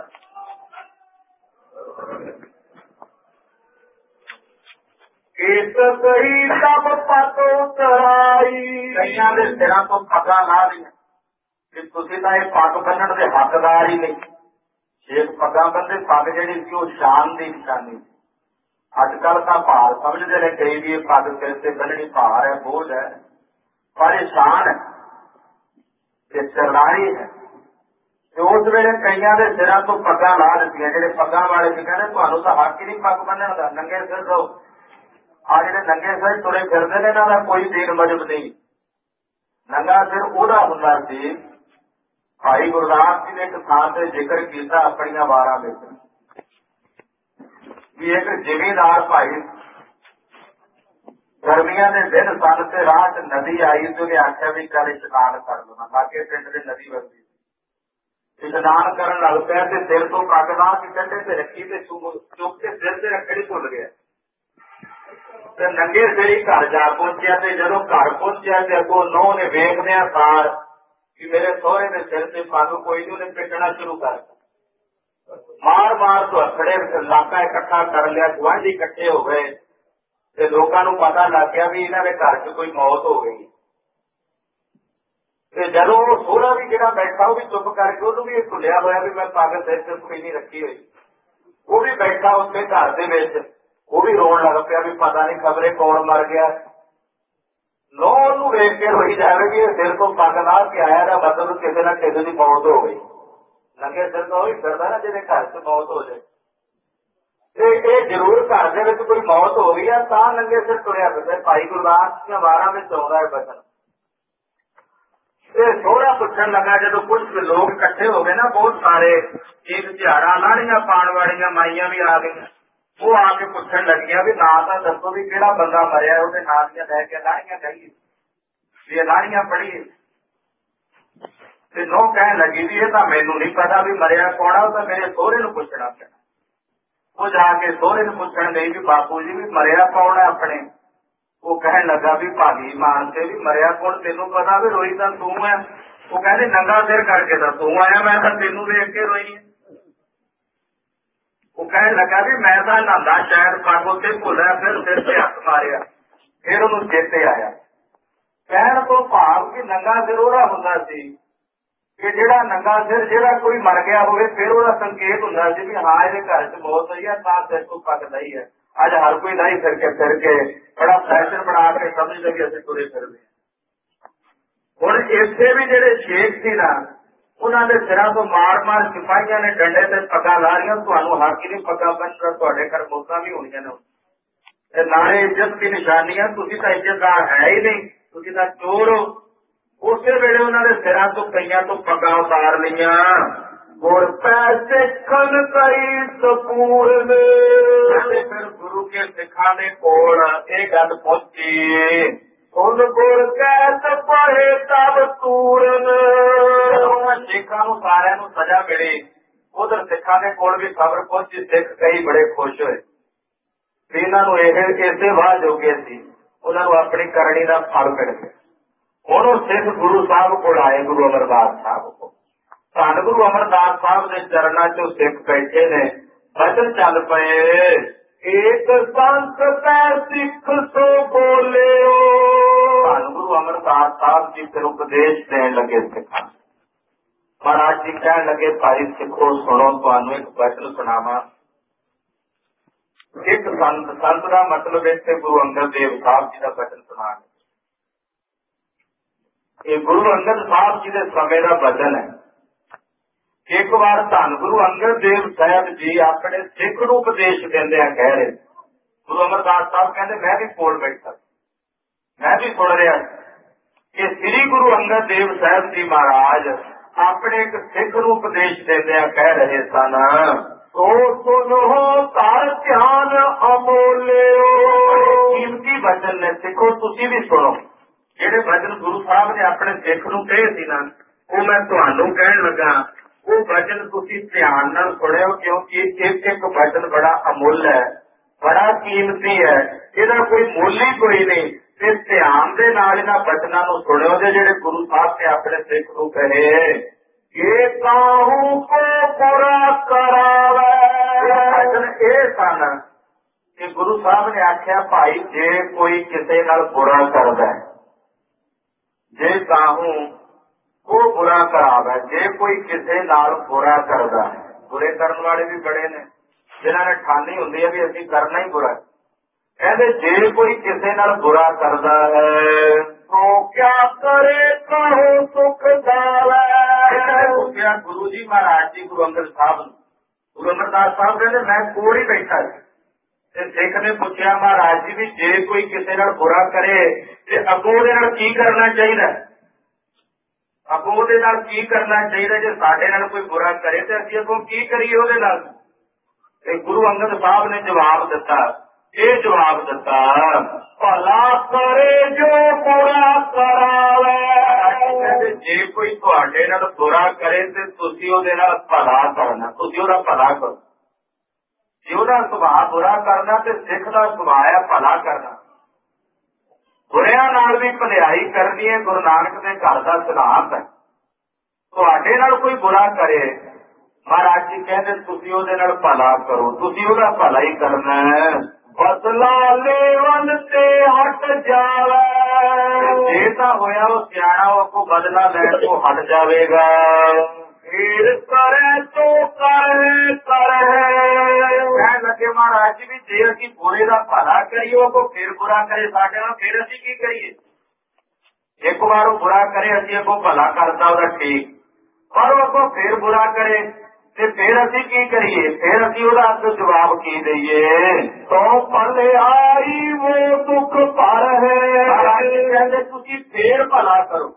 ਇਸ ਕਹੀ ਸਭ ਪਤੋ ਤਰਾਈ, ਕਈਆਂ ਦੇ ਸਿਰਾਂ ਤੋਂ ਪੱਗਾਂ ਲਾ ਲਈਆਂ ਕਿ ਤੁਸੀਂ ਤਾਂ ਇਹ ਪੱਗ ਬੰਨਣ ਦੇ ਹੱਕਦਾਰ ਹੀ ਨਹੀਂ। ਸ਼ੇਖ ਪੱਗਾਂ ਬੰਨਦੇ, ਪੱਗ ਜਿਹੜੀ ਸੀ ਉਹ ਸ਼ਾਨ ਦੀ ਨਿਸ਼ਾਨੀ। ਅੱਜ ਕੱਲ ਤਾਂ ਭਾਰ ਸਮਝਦੇ ਨੇ ਕਈ ਵੀ ਇਹ ਪੱਗ ਸਿਰ ਤੇ ਬੰਨਣੀ ਭਾਰ ਹੈ, ਬੋਝ ਹੈ, ਪਰ ਇਹ ਸ਼ਾਨ ਹੈ, ਇਹ ਸਰਦਾਰੀ ਹੈ। ਤੇ ਉਸ ਵੇਲੇ ਕਈਆਂ ਦੇ ਸਿਰਾਂ ਤੋਂ ਪੱਗਾਂ ਲਾ ਦਿੱਤੀਆਂ। ਜਿਹੜੇ ਪੱਗਾਂ ਵਾਲੇ ਸੀ ਕਹਿੰਦੇ ਤੁਹਾਨੂੰ ਤਾਂ ਹੱਕ ਹੀ ਨਹੀਂ ਪੱਗ ਬੰਨਣ ਦਾ, ਨੰਗੇ ਸਿਰ ਰਹੋ। ਆ ਜਿਹੜੇ ਨੰਗੇ ਸਿਰ ਤੁਰੇ ਫਿਰਦੇ ਨੇ ਇਹਨਾਂ ਦਾ ਕੋਈ ਦੀਨ ਮਜਬ ਨਹੀਂ। ਨੰਗਾ ਸਿਰ ਉਹਦਾ ਹੁੰਦਾ ਸੀ। ਭਾਈ ਗੁਰਦਾਸ ਜੀ ਨੇ ਇੱਕ ਥਾਂ ਤੇ ਜ਼ਿਕਰ ਕੀਤਾ ਆਪਣੀਆਂ ਵਾਰਾਂ ਵਿੱਚ ਵੀ ਇੱਕ ਜ਼ਿਮੀਂਦਾਰ ਭਾਈ, ਗਰਮੀਆਂ ਦੇ ਦਿਨ ਸਨ ਤੇ ਰਾਹ ਚ ਨਦੀ ਆਈ ਤੇ ਉਹਨੇ ਆਖਿਆ ਵੀ ਚੱਲ ਇਸ਼ਨਾਨ ਕਰ ਲਵਾਂ। ਲਾਗੇ ਪਿੰਡ ਦੇ ਨਦੀ ਵਗਦੀ, ਇਸ਼ਨਾਨ ਕਰਨ ਲੱਗ ਪਿਆ ਤੇ ਸਿਰ ਤੋਂ ਪੱਗ ਲਾ ਕੇ ਕੰਢੇ ਤੇ ਰੱਖੀ ਤੇ ਚੁੱਕ ਕੇ ਸਿਰ ਤੇ ਰੱਖੜੀ ਭੁੱਲ ਗਿਆ ਤੇ ਨੰਗੇ ਸਿਰ ਹੀ ਘਰ ਜਾ ਪਹੁੰਚਿਆ। ਤੇ ਜਦੋਂ ਘਰ ਪਹੁੰਚਿਆ ਤੇ ਅੱਗੋਂ ਨੂੰਹ ਨੇ ਵੇਖਦਿਆਂ ਸਾਰ ਕਿ ਮੇਰੇ ਸਹੁਰੇ ਦੇ ਸਿਰ ਤੇ ਪੱਗ ਕੋਈ ਨਹੀਂ, ਉਹਨੇ ਪਿੱਟਣਾ ਸ਼ੁਰੂ ਕਰ ਦਿੱਤਾ। ਮਾਰ ਮਾਰ ਤੋਂ ਹੱਥੜੇ ਇਲਾਕਾ ਇਕੱਠਾ ਕਰ ਲਿਆ, ਗੁਆਂਢੀ ਇਕੱਠੇ ਹੋ ਗਏ ਤੇ ਲੋਕਾਂ ਨੂੰ ਪਤਾ ਲੱਗ ਗਿਆ ਵੀ ਇਹਨਾਂ ਦੇ ਘਰ 'ਚ ਕੋਈ ਮੌਤ ਹੋ ਗਈ। ਤੇ ਜਦੋਂ ਉਹ ਸਹੁਰਾ ਵੀ ਜਿਹੜਾ ਬੈਠਾ ਉਹ ਵੀ ਚੁੱਪ ਕਰਕੇ, ਉਹਨੂੰ ਵੀ ਇਹ ਭੁੱਲਿਆ ਹੋਇਆ ਵੀ ਮੈਂ ਪੱਗ ਸਿਰ ਤੇ ਕੋਈ ਨਹੀਂ ਰੱਖੀ ਹੋਈ, ਉਹ ਵੀ ਬੈਠਾ ਉੱਥੇ ਘਰ ਦੇ ਵਿੱਚ, ਉਹ ਵੀ ਰੋਣ ਲੱਗ ਪਿਆ ਵੀ ਪਤਾ ਨਹੀਂ ਖਬਰੇ ਕੌਣ ਮਰ ਗਿਆ। ਨੋ ਉਹਨੂੰ ਵੇਖ ਕੇ ਰੋਈ ਜਾਵੇ ਕਿ ਇਹ ਸਿਰ ਤੋਂ ਪੱਗ ਲਾ ਕੇ ਆਇਆ ਦਾ ਮਤਲਬ ਕਿਸੇ ਨਾ ਕਿਸੇ ਦੀ ਮੌਤ ਹੋ ਗਈ। ਨੰਗੇ ਸਿਰ ਤੋਂ ਉਹੀ ਫਿਰਦਾ ਨਾ ਜਿਹਦੇ ਘਰ 'ਚ ਮੌਤ ਹੋ ਜਾਏ। ਤੇ ਇਹ ਜ਼ਰੂਰ ਘਰ ਦੇ ਵਿੱਚ ਕੋਈ ਮੌਤ ਹੋ ਗਈ ਆ ਤਾਂ ਨੰਗੇ ਸਿਰ ਤੁਰਿਆ ਫਿਰਦਾ। ਭਾਈ ਗੁਰਦਾਸ ਦੀਆਂ ਵਾਰਾਂ ਵਿੱਚ ਆਉਂਦਾ ਹੈ ਬਚਨ। ਇਹ ਸਹੁਰਾ ਪੁੱਛਣ ਲੱਗਾ, ਜਦੋਂ ਕੁਝ ਲੋਕ ਇਕੱਠੇ ਹੋ ਗਏ ਨਾ ਬਹੁਤ ਸਾਰੇ, ਇੱਕ ਝਾੜਾ ਲਾੜੀਆਂ ਪਾਉਣ ਵਾਲੀਆਂ ਮਾਈਆਂ ਵੀ ਆ ਗਈਆਂ, ਉਹ ਆ ਕੇ ਪੁੱਛਣ ਲੱਗੀਆਂ ਵੀ ਨਾਂ ਤਾਂ ਦੱਸੋ ਵੀ ਕਿਹੜਾ ਬੰਦਾ ਮਰਿਆ, ਉਹਦੇ ਨਾਂ ਦੀਆਂ ਲੈ ਕੇ ਲਾੜੀਆਂ ਕਹੀਏ ਵੀ ਇਹ ਲਾੜੀਆਂ ਪੜੀਏ। ਤੇ ਨੋ ਕਹਿਣ ਲੱਗੀ ਵੀ ਇਹ ਤਾਂ ਮੈਨੂੰ ਨਹੀਂ ਪਤਾ ਵੀ ਮਰਿਆ ਕੌਣ ਆ, ਉਹ ਤਾਂ ਮੇਰੇ ਸਹੁਰੇ ਨੂੰ ਪੁੱਛਣਾ ਪੈਣਾ। ਉਹ ਜਾ ਕੇ ਸਹੁਰੇ ਨੂੰ ਪੁੱਛਣ ਗਈ ਵੀ ਬਾਪੂ ਜੀ ਵੀ ਮਰਿਆ ਕੌਣ ਹੈ ਆਪਣੇ। ਉਹ ਕਹਿਣ ਲੱਗਾ ਵੀ ਭਾਗੀ ਮਾਨ ਤੇ ਵੀ ਮਰਿਆ ਕੌਣ ਤੈਨੂੰ ਪਤਾ ਵੀ ਰੋਈ ਤਾਂ ਤੂੰ ਹੈ। ਉਹ ਕਹਿੰਦੇ ਨੰਗਾ ਸਿਰ ਕਰਕੇ ਤਾਂ ਤੂੰ ਆਇਆ, ਮੈਂ ਤਾਂ ਤੈਨੂੰ ਵੇਖ ਕੇ ਰੋਈ ਹੈ। ਉਹ ਕਹਿਣ ਲੱਗਾ ਵੀ ਮੈਂ ਤਾਂ ਨਹਾਉਂਦਾ ਸ਼ਾਇਦ ਪੱਗ ਉੱਤੇ ਭੁੱਲਿਆ, ਫਿਰ ਸਿਰ ਤੇ ਹੱਥ ਮਾਰਿਆ, ਫਿਰ ਉਹਨੂੰ ਚੇਤੇ ਆਇਆ। ਕਹਿਣ ਤੋਂ ਭਾਵ ਕਿ ਨੰਗਾ ਸਿਰ ਉਹਦਾ ਹੁੰਦਾ ਸੀ ਕਿ ਜਿਹੜਾ ਨੰਗਾ ਸਿਰ ਜਿਹੜਾ ਕੋਈ ਮਰ ਗਿਆ ਹੋਵੇ ਫਿਰ ਉਹਦਾ ਸੰਕੇਤ ਹੁੰਦਾ ਸੀ ਵੀ ਹਾਂ ਇਹਦੇ ਘਰ ਚ ਮੌਤ ਹੋਈ ਹੈ, ਤਾਂ ਸਿਰ ਤੋਂ ਪੱਗ ਨਹੀਂ ਹੈ। ਅੱਜ ਹਰ ਕੋਈ ਨਹੀਂ ਫਿਰ ਕੇ ਫਿਰ ਕੇ ਬੜਾ ਫੈਸ਼ਨ ਬਣਾ ਕੇ ਸਮਝ ਲਈਏ ਅਸੀਂ ਤੁਰੇ ਫਿਰਦੇ। ਹੁਣ ਇੱਥੇ ਵੀ ਜਿਹੜੇ ਸ਼ੇਖ ਸੀ ਨਾ, ਉਹਨਾਂ ਦੇ ਸਿਰਾਂ ਤੋਂ ਮਾਰ ਮਾਰ ਸਿਪਾਹੀਆਂ ਨੇ ਡੰਡੇ ਤੇ ਪੱਗਾਂ ਲਾ ਰਹੀਆਂ। ਤੁਹਾਨੂੰ ਹੱਕ ਹੀ ਨਹੀਂ ਪੱਗਾਂ ਬੰਨ੍ਹਣ, ਤੁਹਾਡੇ ਘਰ ਮੌਤਾਂ ਵੀ ਹੋਣੀਆਂ ਨੇ। ਤੇ ਨਾਲੇ ਇੱਜ਼ਤ ਦੀ ਨਿਸ਼ਾਨੀ ਆ, ਤੁਸੀਂ ਤਾਂ ਇੱਜ਼ਤਦਾਰ ਹੈ ਹੀ ਨਹੀਂ, ਤੁਸੀਂ ਤਾਂ ਚੋਰ ਹੋ। ਉਸੇ ਵੇਲੇ ਉਹਨਾਂ ਦੇ ਸਿਰਾਂ ਤੋਂ ਕਈਆਂ ਤੋਂ ਪੱਗਾਂ ਉਤਾਰ ਲਈਆਂ। ਗੁਰ ਪੈਸੇ ਖਨ ਕਈ ਸਪੂਰਨ, ਫਿਰ ਗੁਰੂ ਕੇ ਸਿੱਖਾਂ ਦੇ ਕੋਲ ਇਹ ਗੱਲ ਪਹੁੰਚੀ। ਹੁਣ ਗੁਰ ਕਹਿਤ ਪਏ ਤਬ ਤੂਰਨ, ਉਹਨਾਂ ਸਿੱਖਾਂ ਨੂੰ ਸਾਰਿਆਂ ਨੂੰ ਸਜ਼ਾ ਮਿਲੀ। ਉਧਰ ਸਿੱਖਾਂ ਦੇ ਕੋਲ ਵੀ ਖਬਰ ਪਹੁੰਚੀ। ਸਿੱਖ ਕਈ ਬੜੇ ਖੁਸ਼ ਹੋਏ ਵੀ ਇਹਨਾਂ ਨੂੰ ਇਹ ਇਸੇ ਵਾਹ ਜੋਗੇ ਸੀ, ਉਹਨਾਂ ਨੂੰ ਆਪਣੀ ਕਰਨੀ ਦਾ ਫਲ ਮਿਲ ਗਿਆ। ਹੁਣ ਉਹ ਸਿੱਖ ਗੁਰੂ ਸਾਹਿਬ ਕੋਲ ਆਏ, ਗੁਰੂ ਅਮਰਦਾਸ ਸਾਹਿਬ ਕੋਲ। ਧੰਨ ਗੁਰੂ ਅਮਰਦਾਸ ਸਾਹਿਬ ਦੇ ਚਰਨਾਂ ਚ ਸਿੱਖ ਬੈਠੇ ਨੇ, ਬਚਨ ਚੱਲ ਪਏ। ਏਕ ਸੰਤ ਪੈ ਸਿੱਖ ਸੋ ਬੋਲਿਓ। ਧੰਨ ਗੁਰੂ ਅਮਰਦਾਸ ਸਾਹਿਬ ਜੀ ਫਿਰ ਉਪਦੇਸ਼ ਦੇਣ ਲੱਗੇ ਸਿੱਖਾਂ। ਮਹਾਰਾਜ ਜੀ ਕਹਿਣ ਲੱਗੇ, ਭਾਈ ਸਿੱਖੋ ਸੁਣੋ, ਤੁਹਾਨੂੰ ਇੱਕ ਬਚਨ ਸੁਣਾਵਾਂ। ਇੱਕ ਸੰਤ, ਸੰਤ ਦਾ ਮਤਲਬ ਇੱਥੇ ਗੁਰੂ ਅੰਗਦ ਦੇਵ ਸਾਹਿਬ ਜੀ ਦਾ ਬਚਨ ਸੁਣਾ। ਇਹ ਗੁਰੂ ਅੰਗਦ ਸਾਹਿਬ ਜੀ ਦੇ ਸਮੇਂ ਦਾ ਬਚਨ ਹੈ। ਇੱਕ ਵਾਰ ਧੰਨ ਗੁਰੂ ਅੰਗਦ ਦੇਵ ਸਾਹਿਬ ਜੀ ਆਪਣੇ ਸਿੱਖ ਨੂੰ ਉਪਦੇਸ਼ ਦਿੰਦੇ ਆ, ਕਹਿ ਰਹੇ, ਗੁਰੂ ਅਮਰਦਾਸ ਸਾਹਿਬ ਕਹਿੰਦੇ ਮੈਂ ਵੀ ਕੋਲ ਬੈਠਾ, ਮੈਂ ਵੀ ਸੁਣ ਰਿਹਾ ਕਿ ਸ੍ਰੀ ਗੁਰੂ ਅੰਗਦ ਦੇਵ ਸਾਹਿਬ ਜੀ ਮਹਾਰਾਜ ਆਪਣੇ ਇੱਕ ਸਿੱਖ ਨੂੰ ਉਪਦੇਸ਼ ਦਿੰਦੇ ਆ, ਕਹਿ ਰਹੇ ਸਨ, ਸੋ ਸੁਨੋ ਧਰ ਧਿਆਨ ਅਮੋਲਿਓ। ਕੀਮਤੀ ਬਚਨ ਨੇ, ਸਿੱਖੋ ਤੁਸੀਂ ਵੀ ਸੁਣੋ। ਜਿਹੜੇ ਬਚਨ ਗੁਰੂ ਸਾਹਿਬ ਨੇ ਆਪਣੇ ਸਿੱਖ ਨੂੰ ਕਹੇ ਸੀ ਨਾ, ਉਹ ਮੈਂ ਤੁਹਾਨੂੰ ਕਹਿਣ ਲੱਗਾ। ਉਹ ਬਚਨ ਤੁਸੀਂ ਧਿਆਨ ਨਾਲ ਸੁਣਿਓ, ਕਿਉਂਕਿ ਇੱਕ ਇੱਕ ਬਚਨ ਬੜਾ ਅਮੁੱਲ ਹੈ, ਬੜਾ ਕੀਮਤੀ ਹੈ, ਇਹਦਾ ਕੋਈ ਮੁੱਲ ਹੀ ਕੋਈ ਨਹੀਂ। ਤੇ ਧਿਆਨ ਦੇ ਨਾਲ ਇਹਨਾਂ ਬਚਨਾਂ ਨੂੰ ਸੁਣਿਓ ਜੇ ਜਿਹੜੇ ਗੁਰੂ ਸਾਹਿਬ ਨੇ ਆਪਣੇ ਸਿੱਖ ਨੂੰ ਕਹੇ। ਇਹ ਕਾਹੂ ਕੋ ਬੁਰਾ ਕਰਾਵੇ। ਬਚਨ ਇਹ ਸਨ ਕਿ ਗੁਰੂ ਸਾਹਿਬ ਨੇ ਆਖਿਆ, ਭਾਈ ਜੇ ਕੋਈ ਕਿਸੇ ਨਾਲ ਬੁਰਾ ਕਰਦਾ, ਜੇ ਕਾਹੂ ਉਹ ਬੁਰਾ ਕਰਾਵੇ, ਜੇ ਕੋਈ ਕਿਸੇ ਨਾਲ ਬੁਰਾ ਕਰਦਾ। ਬੁਰੇ ਕਰਨ ਵਾਲੇ ਵੀ ਬੜੇ ਨੇ, ਜਿਨ੍ਹਾਂ ਨੇ ਠਾਨੀ ਹੁੰਦੀ ਹੈ ਵੀ ਅਸੀਂ ਕਰਨਾ ਹੀ ਬੁਰਾ। ਕਹਿੰਦੇ ਜੇ ਕੋਈ ਕਿਸੇ ਨਾਲ ਬੁਰਾ ਕਰਦਾ ਹੈ, ਤੋ ਕਿਆ ਕਰੇ ਕਹੋ ਸੁਖ ਦਾਵੇ। ਪੁੱਛਿਆ ਗੁਰੂ ਜੀ ਮਹਾਰਾਜ ਜੀ ਗੁਰੂ ਅੰਗਦ ਸਾਹਿਬ ਨੂੰ। ਗੁਰੂ ਅਮਰਦਾਸ ਸਾਹਿਬ ਕਹਿੰਦੇ ਮੈਂ ਕੋਲ ਹੀ ਬੈਠਾ ਸੀ ਤੇ ਸਿੱਖ ਨੇ ਪੁੱਛਿਆ ਮਹਾਰਾਜ ਜੀ ਵੀ ਜੇ ਕੋਈ ਕਿਸੇ ਨਾਲ ਬੁਰਾ ਕਰੇ ਤੇ ਅੱਗੋਂ ਉਹਦੇ ਨਾਲ ਕੀ ਕਰਨਾ ਚਾਹੀਦਾ, ਅੱਗੋਂ ਉਹਦੇ ਨਾਲ ਕੀ ਕਰਨਾ ਚਾਹੀਦਾ। ਜੇ ਸਾਡੇ ਨਾਲ ਕੋਈ ਬੁਰਾ ਕਰੇ ਤੇ ਅਸੀਂ ਅੱਗੋਂ ਕੀ ਕਰੀਏ ਉਹਦੇ ਨਾਲ। ਤੇ ਗੁਰੂ ਅੰਗਦ ਸਾਹਿਬ ਨੇ ਜਵਾਬ ਦਿੱਤਾ, ਇਹ ਜਵਾਬ ਦਿੱਤਾ, ਭਲਾ ਕਰੇ ਜੋ ਬੁਰਾ ਕਰਾਵੇ। ਕਹਿੰਦੇ ਜੇ ਕੋਈ ਤੁਹਾਡੇ ਨਾਲ ਬੁਰਾ ਕਰੇ ਤੇ ਤੁਸੀਂ ਉਹਦੇ ਨਾਲ ਭਲਾ ਕਰਨਾ, ਤੁਸੀਂ ਉਹਦਾ ਭਲਾ ਕਰੋ। ਜੇ ਉਹਦਾ ਸੁਭਾਅ ਬੁਰਾ ਕਰਨਾ ਤੇ ਸਿੱਖ ਦਾ ਸੁਭਾਅ ਹੈ ਭਲਾ ਕਰਨਾ। ਬੁਰਿਆਂ ਨਾਲ ਵੀ ਭਲਾਈ ਕਰਨੀ ਹੈ, ਗੁਰੂ ਨਾਨਕ ਦੇ ਘਰ ਦਾ ਸਿਧਾਂਤ ਹੈ। ਤੁਹਾਡੇ ਨਾਲ ਕੋਈ ਬੁਰਾ ਕਰੇ, ਮਹਾਰਾਜ ਜੀ ਕਹਿੰਦੇ ਤੁਸੀਂ ਉਹਦੇ ਨਾਲ ਭਲਾ ਕਰੋ, ਤੁਸੀਂ ਉਹਦਾ ਭਲਾ ਹੀ ਕਰਨਾ ਹੈ। ਬਦਲਾ ਲੈਵਨ ਤੇ ਹਟ ਜਾਵੇ। ਜੇ ਤਾਂ ਹੋਇਆ ਉਹ ਸਿਆਣਾ, ਉਹ ਕੋ ਬਦਲਾ ਲੈਣ ਤੋਂ ਹਟ ਜਾਵੇਗਾ। ਫਿਰ ਕਰੇ ਤੋ ਕਰੇ ਕਰੇ। ਕਹਿਣ ਲੱਗੇ ਮਹਾਰਾਜ ਜੀ ਵੀ ਜੇ ਅਸੀਂ ਬੁਰੇ ਦਾ ਭਲਾ ਕਰੀਏ, ਉਹ ਕੋ ਫਿਰ ਬੁਰਾ ਕਰੇ ਸਾਡੇ ਨਾਲ, ਫਿਰ ਅਸੀਂ ਕੀ ਕਰੀਏ। ਇੱਕ ਵਾਰ ਉਹ ਬੁਰਾ ਕਰੇ, ਅਸੀਂ ਅੱਗੋਂ ਭਲਾ ਕਰਦਾ ਉਹਦਾ ਠੀਕ, ਪਰ ਉਹ ਅੱਗੋਂ ਫਿਰ ਬੁਰਾ ਕਰੇ ਤੇ ਫਿਰ ਅਸੀਂ ਕੀ ਕਰੀਏ, ਫਿਰ ਅਸੀਂ ਉਹਦਾ ਅੱਗੇ ਜਵਾਬ ਕੀ ਦਈਏ। ਤੋ ਭਲਾਈ ਉਹ ਦੁੱਖ ਭਰ ਹੈ। ਕਹਿੰਦੇ ਤੁਸੀਂ ਫੇਰ ਭਲਾ ਕਰੋ,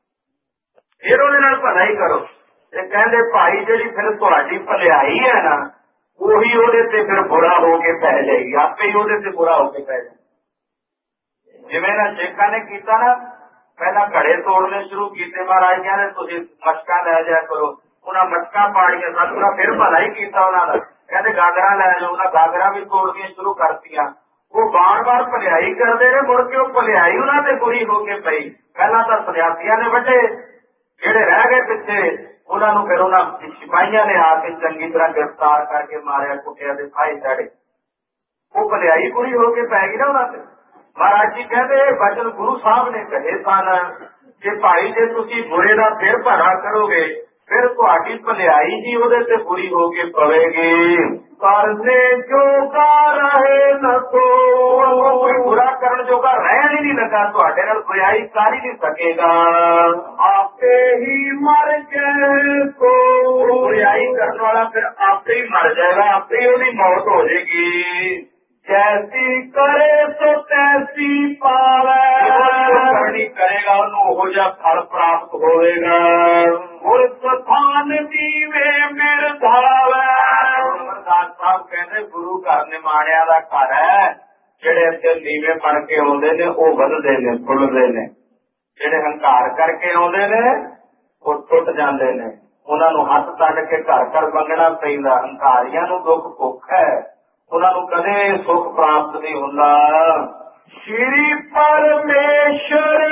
ਫਿਰ ਉਹਦੇ ਨਾਲ ਭਲਾਈ ਕਰੋ। ਤੇ ਕਹਿੰਦੇ ਭਾਈ ਜਿਹੜੀ ਫਿਰ ਤੁਹਾਡੀ ਭਲਾਈ ਹੈ ਨਾ, ਉਹੀ ਉਹਦੇ ਤੇ ਫਿਰ ਬੁਰਾ ਹੋ ਕੇ ਪੈ ਜਾਏਗੀ, ਆਪੇ ਹੀ ਉਹਦੇ ਤੇ ਬੁਰਾ ਹੋ ਕੇ ਪੈ ਜਾਏਗੀ। ਜਿਵੇਂ ਨਾ ਸ਼ੇਖਾਂ ਨੇ ਕੀਤਾ ਨਾ, ਪਹਿਲਾਂ ਘੜੇ ਤੋੜਨੇ ਸ਼ੁਰੂ ਕੀਤੇ, ਮਹਾਰਾਜ ਕਹਿੰਦੇ ਤੁਸੀਂ ਮਟਕਾ ਲੈ ਜਾਇਆ ਕਰੋ। ਉਹਨਾਂ ਮਟਕਾ ਪਾੜੀਆਂ, ਸਤਿਗੁਰਾਂ ਫਿਰ ਭਲਾ ਹੀ ਕੀਤਾ ਉਹਨਾਂ ਦਾ। ਕਹਿੰਦੇ ਗਾਗਰਾਂ ਲੈ ਜਾਓ, ਉਹਨਾਂ ਗਾਗਰਾਂ ਵੀ ਤੋੜਨੀਆਂ ਸ਼ੁਰੂ ਕਰਤੀਆਂ। ਉਹ ਬਾਰ ਬਾਰ ਭਲਾਈ ਕਰਦੇ ਨੇ, ਮੁੜ ਕੇ ਉਹ ਭਲਾਈ ਉਹਨਾਂ ਤੇ ਬੁਰੀ ਹੋ ਕੇ ਪਈ। ਪਹਿਲਾਂ ਤਾਂ ਸਨਿਆਸੀਆਂ ਨੇ ਵੱਢੇ, ਜਿਹੜੇ ਰਹਿ ਗਏ ਪਿੱਛੇ ਉਹਨਾਂ ਨੂੰ ਫਿਰ ਉਹਨਾਂ ਸਿਪਾਹੀਆਂ ਨੇ ਆ ਕੇ ਚੰਗੀ ਤਰ੍ਹਾਂ ਗ੍ਰਿਫਤਾਰ ਕਰਕੇ ਮਾਰਿਆ, ਕੁੱਟਿਆ ਤੇ ਫਾਹੇ ਚੜੇ। ਉਹ ਭਲਾਈ ਪੂਰੀ ਹੋ ਕੇ ਪੈ ਗਈ ਨਾ ਉਹਨਾਂ ਤੇ। ਮਹਾਰਾਜ ਜੀ ਕਹਿੰਦੇ ਬਚਨ ਗੁਰੂ ਸਾਹਿਬ ਨੇ ਕਹੇ ਸਨ ਕਿ ਭਾਈ ਜੇ ਤੁਸੀਂ ਬੁਰੇ ਦਾ ਫਿਰ ਭਲਾ ਕਰੋਗੇ ਫਿਰ ਤੁਹਾਡੀ ਭਲਾਈ ਹੀ ਉਹਦੇ ਤੇ ਬੁਰੀ ਹੋ ਕੇ ਪਵੇਗੀ। ਕਰਨੇ ਜੋਗਾ ਰਹੇ ਨ ਕੋਈ ਬੁਰਾ ਕਰਨ ਜੋਗਾ ਰਹਿਣ ਹੀ ਨਹੀਂ ਲੱਗਾ, ਤੁਹਾਡੇ ਨਾਲ ਬੁਰਾਈ ਕਰ ਹੀ ਨਹੀਂ ਸਕੇਗਾ। ਆਪੇ ਹੀ ਮਰ ਗਏ ਕੋ ਬੁਰਾਈ ਕਰਨ ਵਾਲਾ ਫਿਰ ਆਪੇ ਹੀ ਮਰ ਜਾਏਗਾ, ਆਪੇ ਹੀ ਉਹਦੀ ਮੌਤ ਹੋ ਜਾਏਗੀ। ਜੈਸੀ ਕਰੇ ਸੋ ਤੈਸੀ ਪਾਵੇ, ਕਰਨੀ ਕਰੇਗਾ ਉਹਨੂੰ ਉਹ ਜਿਹਾ ਫਲ ਪ੍ਰਾਪਤ ਹੋਵੇਗਾ। ਗੁਰ ਸਥਾਨ ਦੀਵੇ ਮਿਲ ਧਾਵੇ। ਅਮਰਦਾਸ ਸਾਹਿਬ ਕਹਿੰਦੇ ਗੁਰੂ ਘਰ ਨਿਮਾਣਿਆਂ ਦਾ ਘਰ ਹੈ, ਜਿਹੜੇ ਇੱਥੇ ਨੀਵੇਂ ਬਣ ਕੇ ਆਉਂਦੇ ਨੇ ਉਹ ਵੱਧਦੇ ਨੇ, ਫੁੱਲਦੇ ਨੇ। ਜਿਹੜੇ ਹੰਕਾਰ ਕਰਕੇ ਆਉਂਦੇ ਨੇ ਉਹ ਟੁੱਟ ਜਾਂਦੇ ਨੇ, ਉਹਨਾਂ ਨੂੰ ਹੱਥ ਤੱਕ ਕੇ ਘਰ ਘਰ ਮੰਗਣਾ ਪੈਂਦਾ। ਹੰਕਾਰੀਆਂ ਨੂੰ ਦੁੱਖ ਭੁੱਖ ਹੈ, ਉਹਨਾਂ ਨੂੰ ਕਦੇ ਸੁੱਖ ਪ੍ਰਾਪਤ ਨਹੀਂ ਹੁੰਦਾ। ਸ਼੍ਰੀ ਪਰਮੇਸ਼ਰ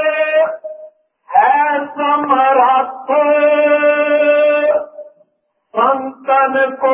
ਹੈ ਸਮਰੱਥ, ਸੰਤਨ ਕੋ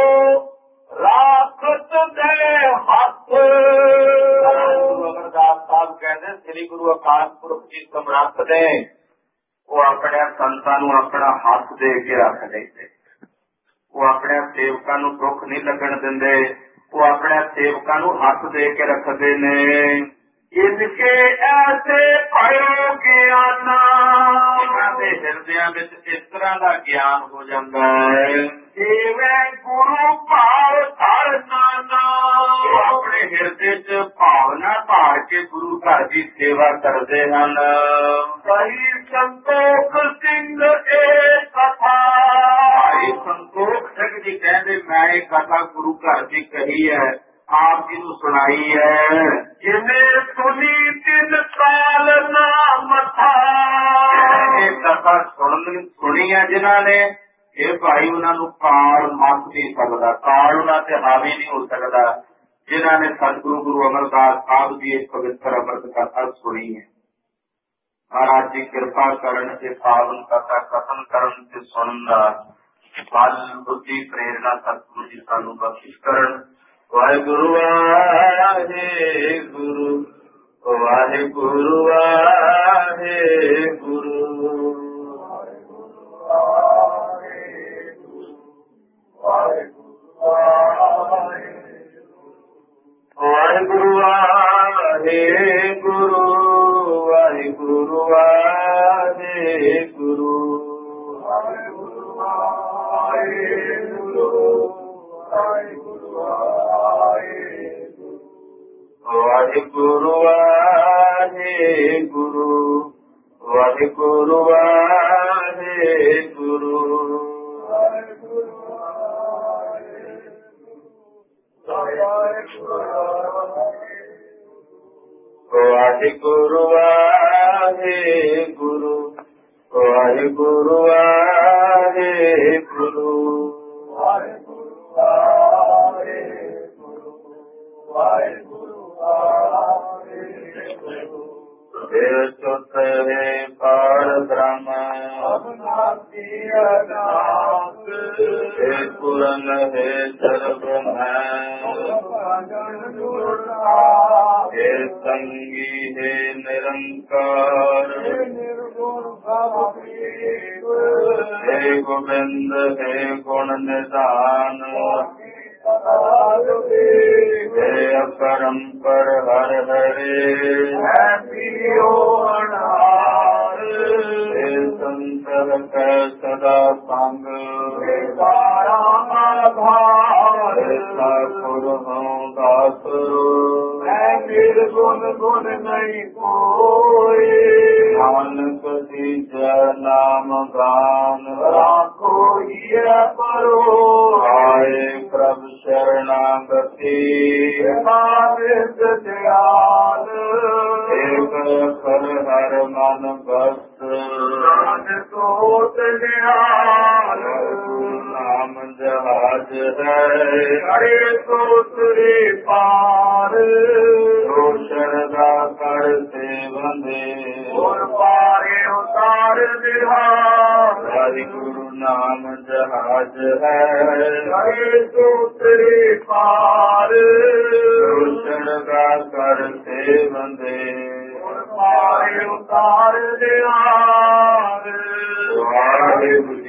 ਰਾਖਤ ਦੇ ਹੱਥ। ਗੁਰੂ ਅਮਰਦਾਸ ਸਾਹਿਬ ਕਹਿੰਦੇ ਸ੍ਰੀ ਗੁਰੂ ਅਕਾਲ ਪੁਰਖ ਜੀ ਸਮਰੱਥ ਨੇ, ਉਹ ਆਪਣੇ ਸੰਤਾਂ ਨੂੰ ਆਪਣਾ ਹੱਥ ਦੇ ਕੇ ਰੱਖ ਲੈਂਦੇ। ਉਹ ਆਪਣੇ ਸੇਵਕਾਂ ਨੂੰ ਦੁੱਖ ਨਹੀਂ ਲੱਗਣ ਦਿੰਦੇ, ਉਹ ਆਪਣੇ ਸੇਵਕਾਂ ਨੂੰ ਹੱਥ ਦੇ ਕੇ ਰੱਖਦੇ ਨੇ। ਇਨਕੇ ਐਸੇ ਭਇਓ ਗਿਆਨਾ, ਇਹਨਾਂ ਦੇ ਹਿਰਦਿਆਂ ਵਿੱਚ ਇਸ ਤਰ੍ਹਾਂ ਦਾ ਗਿਆਨ ਹੋ ਜਾਂਦਾ ਹੈ। ਜਿਵੇਂ ਗੁਰੂ ਭਾਵ ਧਰ ਨਾਨਾ, ਉਹ ਆਪਣੇ ਹਿਰਦੇ ਚ ਭਾਵਨਾ ਧਾਰ ਕੇ ਗੁਰੂ ਘਰ ਦੀ ਸੇਵਾ ਕਰਦੇ ਹਨ। ਸਹੀ ਸੰਤੋਖ ਸਿੰਘ ਇਹ ਕਥਾ, ਭਾਈ ਸੰਤੋਖ ਸਿੰਘ ਜੀ ਕਹਿੰਦੇ ਮੈਂ ਇਹ ਕਥਾ ਗੁਰੂ ਘਰ ਦੀ ਕਹੀ ਹੈ, ਆਪ ਜੀ ਨੂੰ ਸੁਣਾਈ ਹੈ। ਜਿਵੇਂ ਸੁਣੀ ਤਿੰਨ ਕਾਲ ਨਾ ਮਥਾ, ਇਹ ਕਥਾ ਸੁਣ ਸੁਣੀ ਹੈ ਜਿਨ੍ਹਾਂ ਨੇ, ਇਹ ਭਾਈ ਉਹਨਾਂ ਨੂੰ ਕਾਲ ਮੱਥ ਨਹੀਂ ਸਕਦਾ, ਕਾਲ ਉਹਨਾਂ ਤੇ ਹਾਵੀ ਨਹੀਂ ਹੋ ਸਕਦਾ, ਜਿਨ੍ਹਾਂ ਨੇ ਸਤਿਗੁਰੂ ਗੁਰੂ ਅਮਰਦਾਸ ਸਾਹਿਬ ਦੀ ਇਹ ਪਵਿੱਤਰ ਅੰਮ੍ਰਿਤ ਕਥਾ ਸੁਣੀ ਹੈ। ਮਹਾਰਾਜ ਜੀ ਕਿਰਪਾ ਕਰਨ ਤੇ ਪਾਵਨ ਕਥਾ ਕਥਨ ਕਰਨ ਤੇ ਸੁਣਨ ਦਾ ਬਲ ਬੁੱਧੀ ਪ੍ਰੇਰਣਾ ਸਤਿਗੁਰੂ ਜੀ ਸਾਨੂੰ ਬਖਸ਼ਿਸ਼ ਕਰਨ। ਵਾਹਿਗੁਰੂ ਵਾਹਿਗੁਰੂ ਵਾਹਿਗੁਰੂ ਵਾਹਿਗੁਰੂ ਵਾਹਿਗੁਰੂ ਵਾਹਿਗੁਰੂ ਵਾਹਿਗੁਰੂ ਵਾਹਿਗੁਰੂ ਵਾਹਿਗੁਰੂ ਵਾਹਿਗੁਰੂ ਵਾਹਿਗੁਰੂ ਵਾਹਿਗੁਰੂ ਵਾਹਿਗੁਰੂ ਵਾਹਿਗੁਰੂ ਵਾਹਿਗੁਰੂ ਵਾਹਿਗੁਰੂ ਦੇਵ ਸੁਤ ਹੈ ਪਾਰ ਬ੍ਰਹਮ ਅਬਨਾਸੀ ਅਨਾਸ, ਹੈ ਪੁਰਨ ਹੈ ਸਰਬ ਹੈ ਹੈ ਸੰਗੀ ਹੈ ਨਿਰੰਕਾਰ ਹੈ ਗੋਬਿੰਦ ਹੈ ਗੁਣ ਨਿਧਾਨ ਹੈ ਅਪਰੰਪਰ ਹਰ ਹਰੇ ਹੈ ਪੀਓ ਅਨਾਰ ਹੈ ਸੰਤਰ ਕੈ ਸਦਾ ਸੰਗ ਆਧਾਰ ਸਤਿਗੁਰ ਹਉ ਦਾਸ ਮੈਂ ਨਿਰਗੁਣ ਗੁਣ ਨਹੀਂ ਕੋਈ ਨਾਨਕ ਦੀਜੈ ਨਾਮ ਗਾਨ ਰਾਖੋ ਹੀਰਾ ਪਰੋ ਆਏ ਪ੍ਰਭ ਸ਼ਰਨਾਗਤੀ ਨਾਨਕ ਦਿਆਲ ਏਕ ਅਖਰ ਹਰ ਮਨ ਬਸ ਨਾਨਕ ਹੋਤ ਨਿਹਾਲ ਨਾਮ ਜਹਾਜ ਹੈ ਅੜੇ ਸੋ ਤੁਰੇ ਪਾਰ ਸੋ ਸ਼ਰਦਾ ਕਰ ਸੇਵੰਦੇ ਗੁਰ ਪਾਰੇ ਉਤਾਰ ਦਿਹਾ ਵਾਹਿਗੁਰੂ ਨਾਮ ਜਹਾਜ ਹੈ ਕਰੇ ਸੋ ਤੇਰੇ ਪਾਰ ਰੋਸ਼ਣ ਦਾ ਕਰ ਸੇ ਬੰਦੇ ਗੁਰ ਪਾਰੇ ਉਤਾਰ ਦਿਹਾ ਵਾਹਿਗੁਰੂ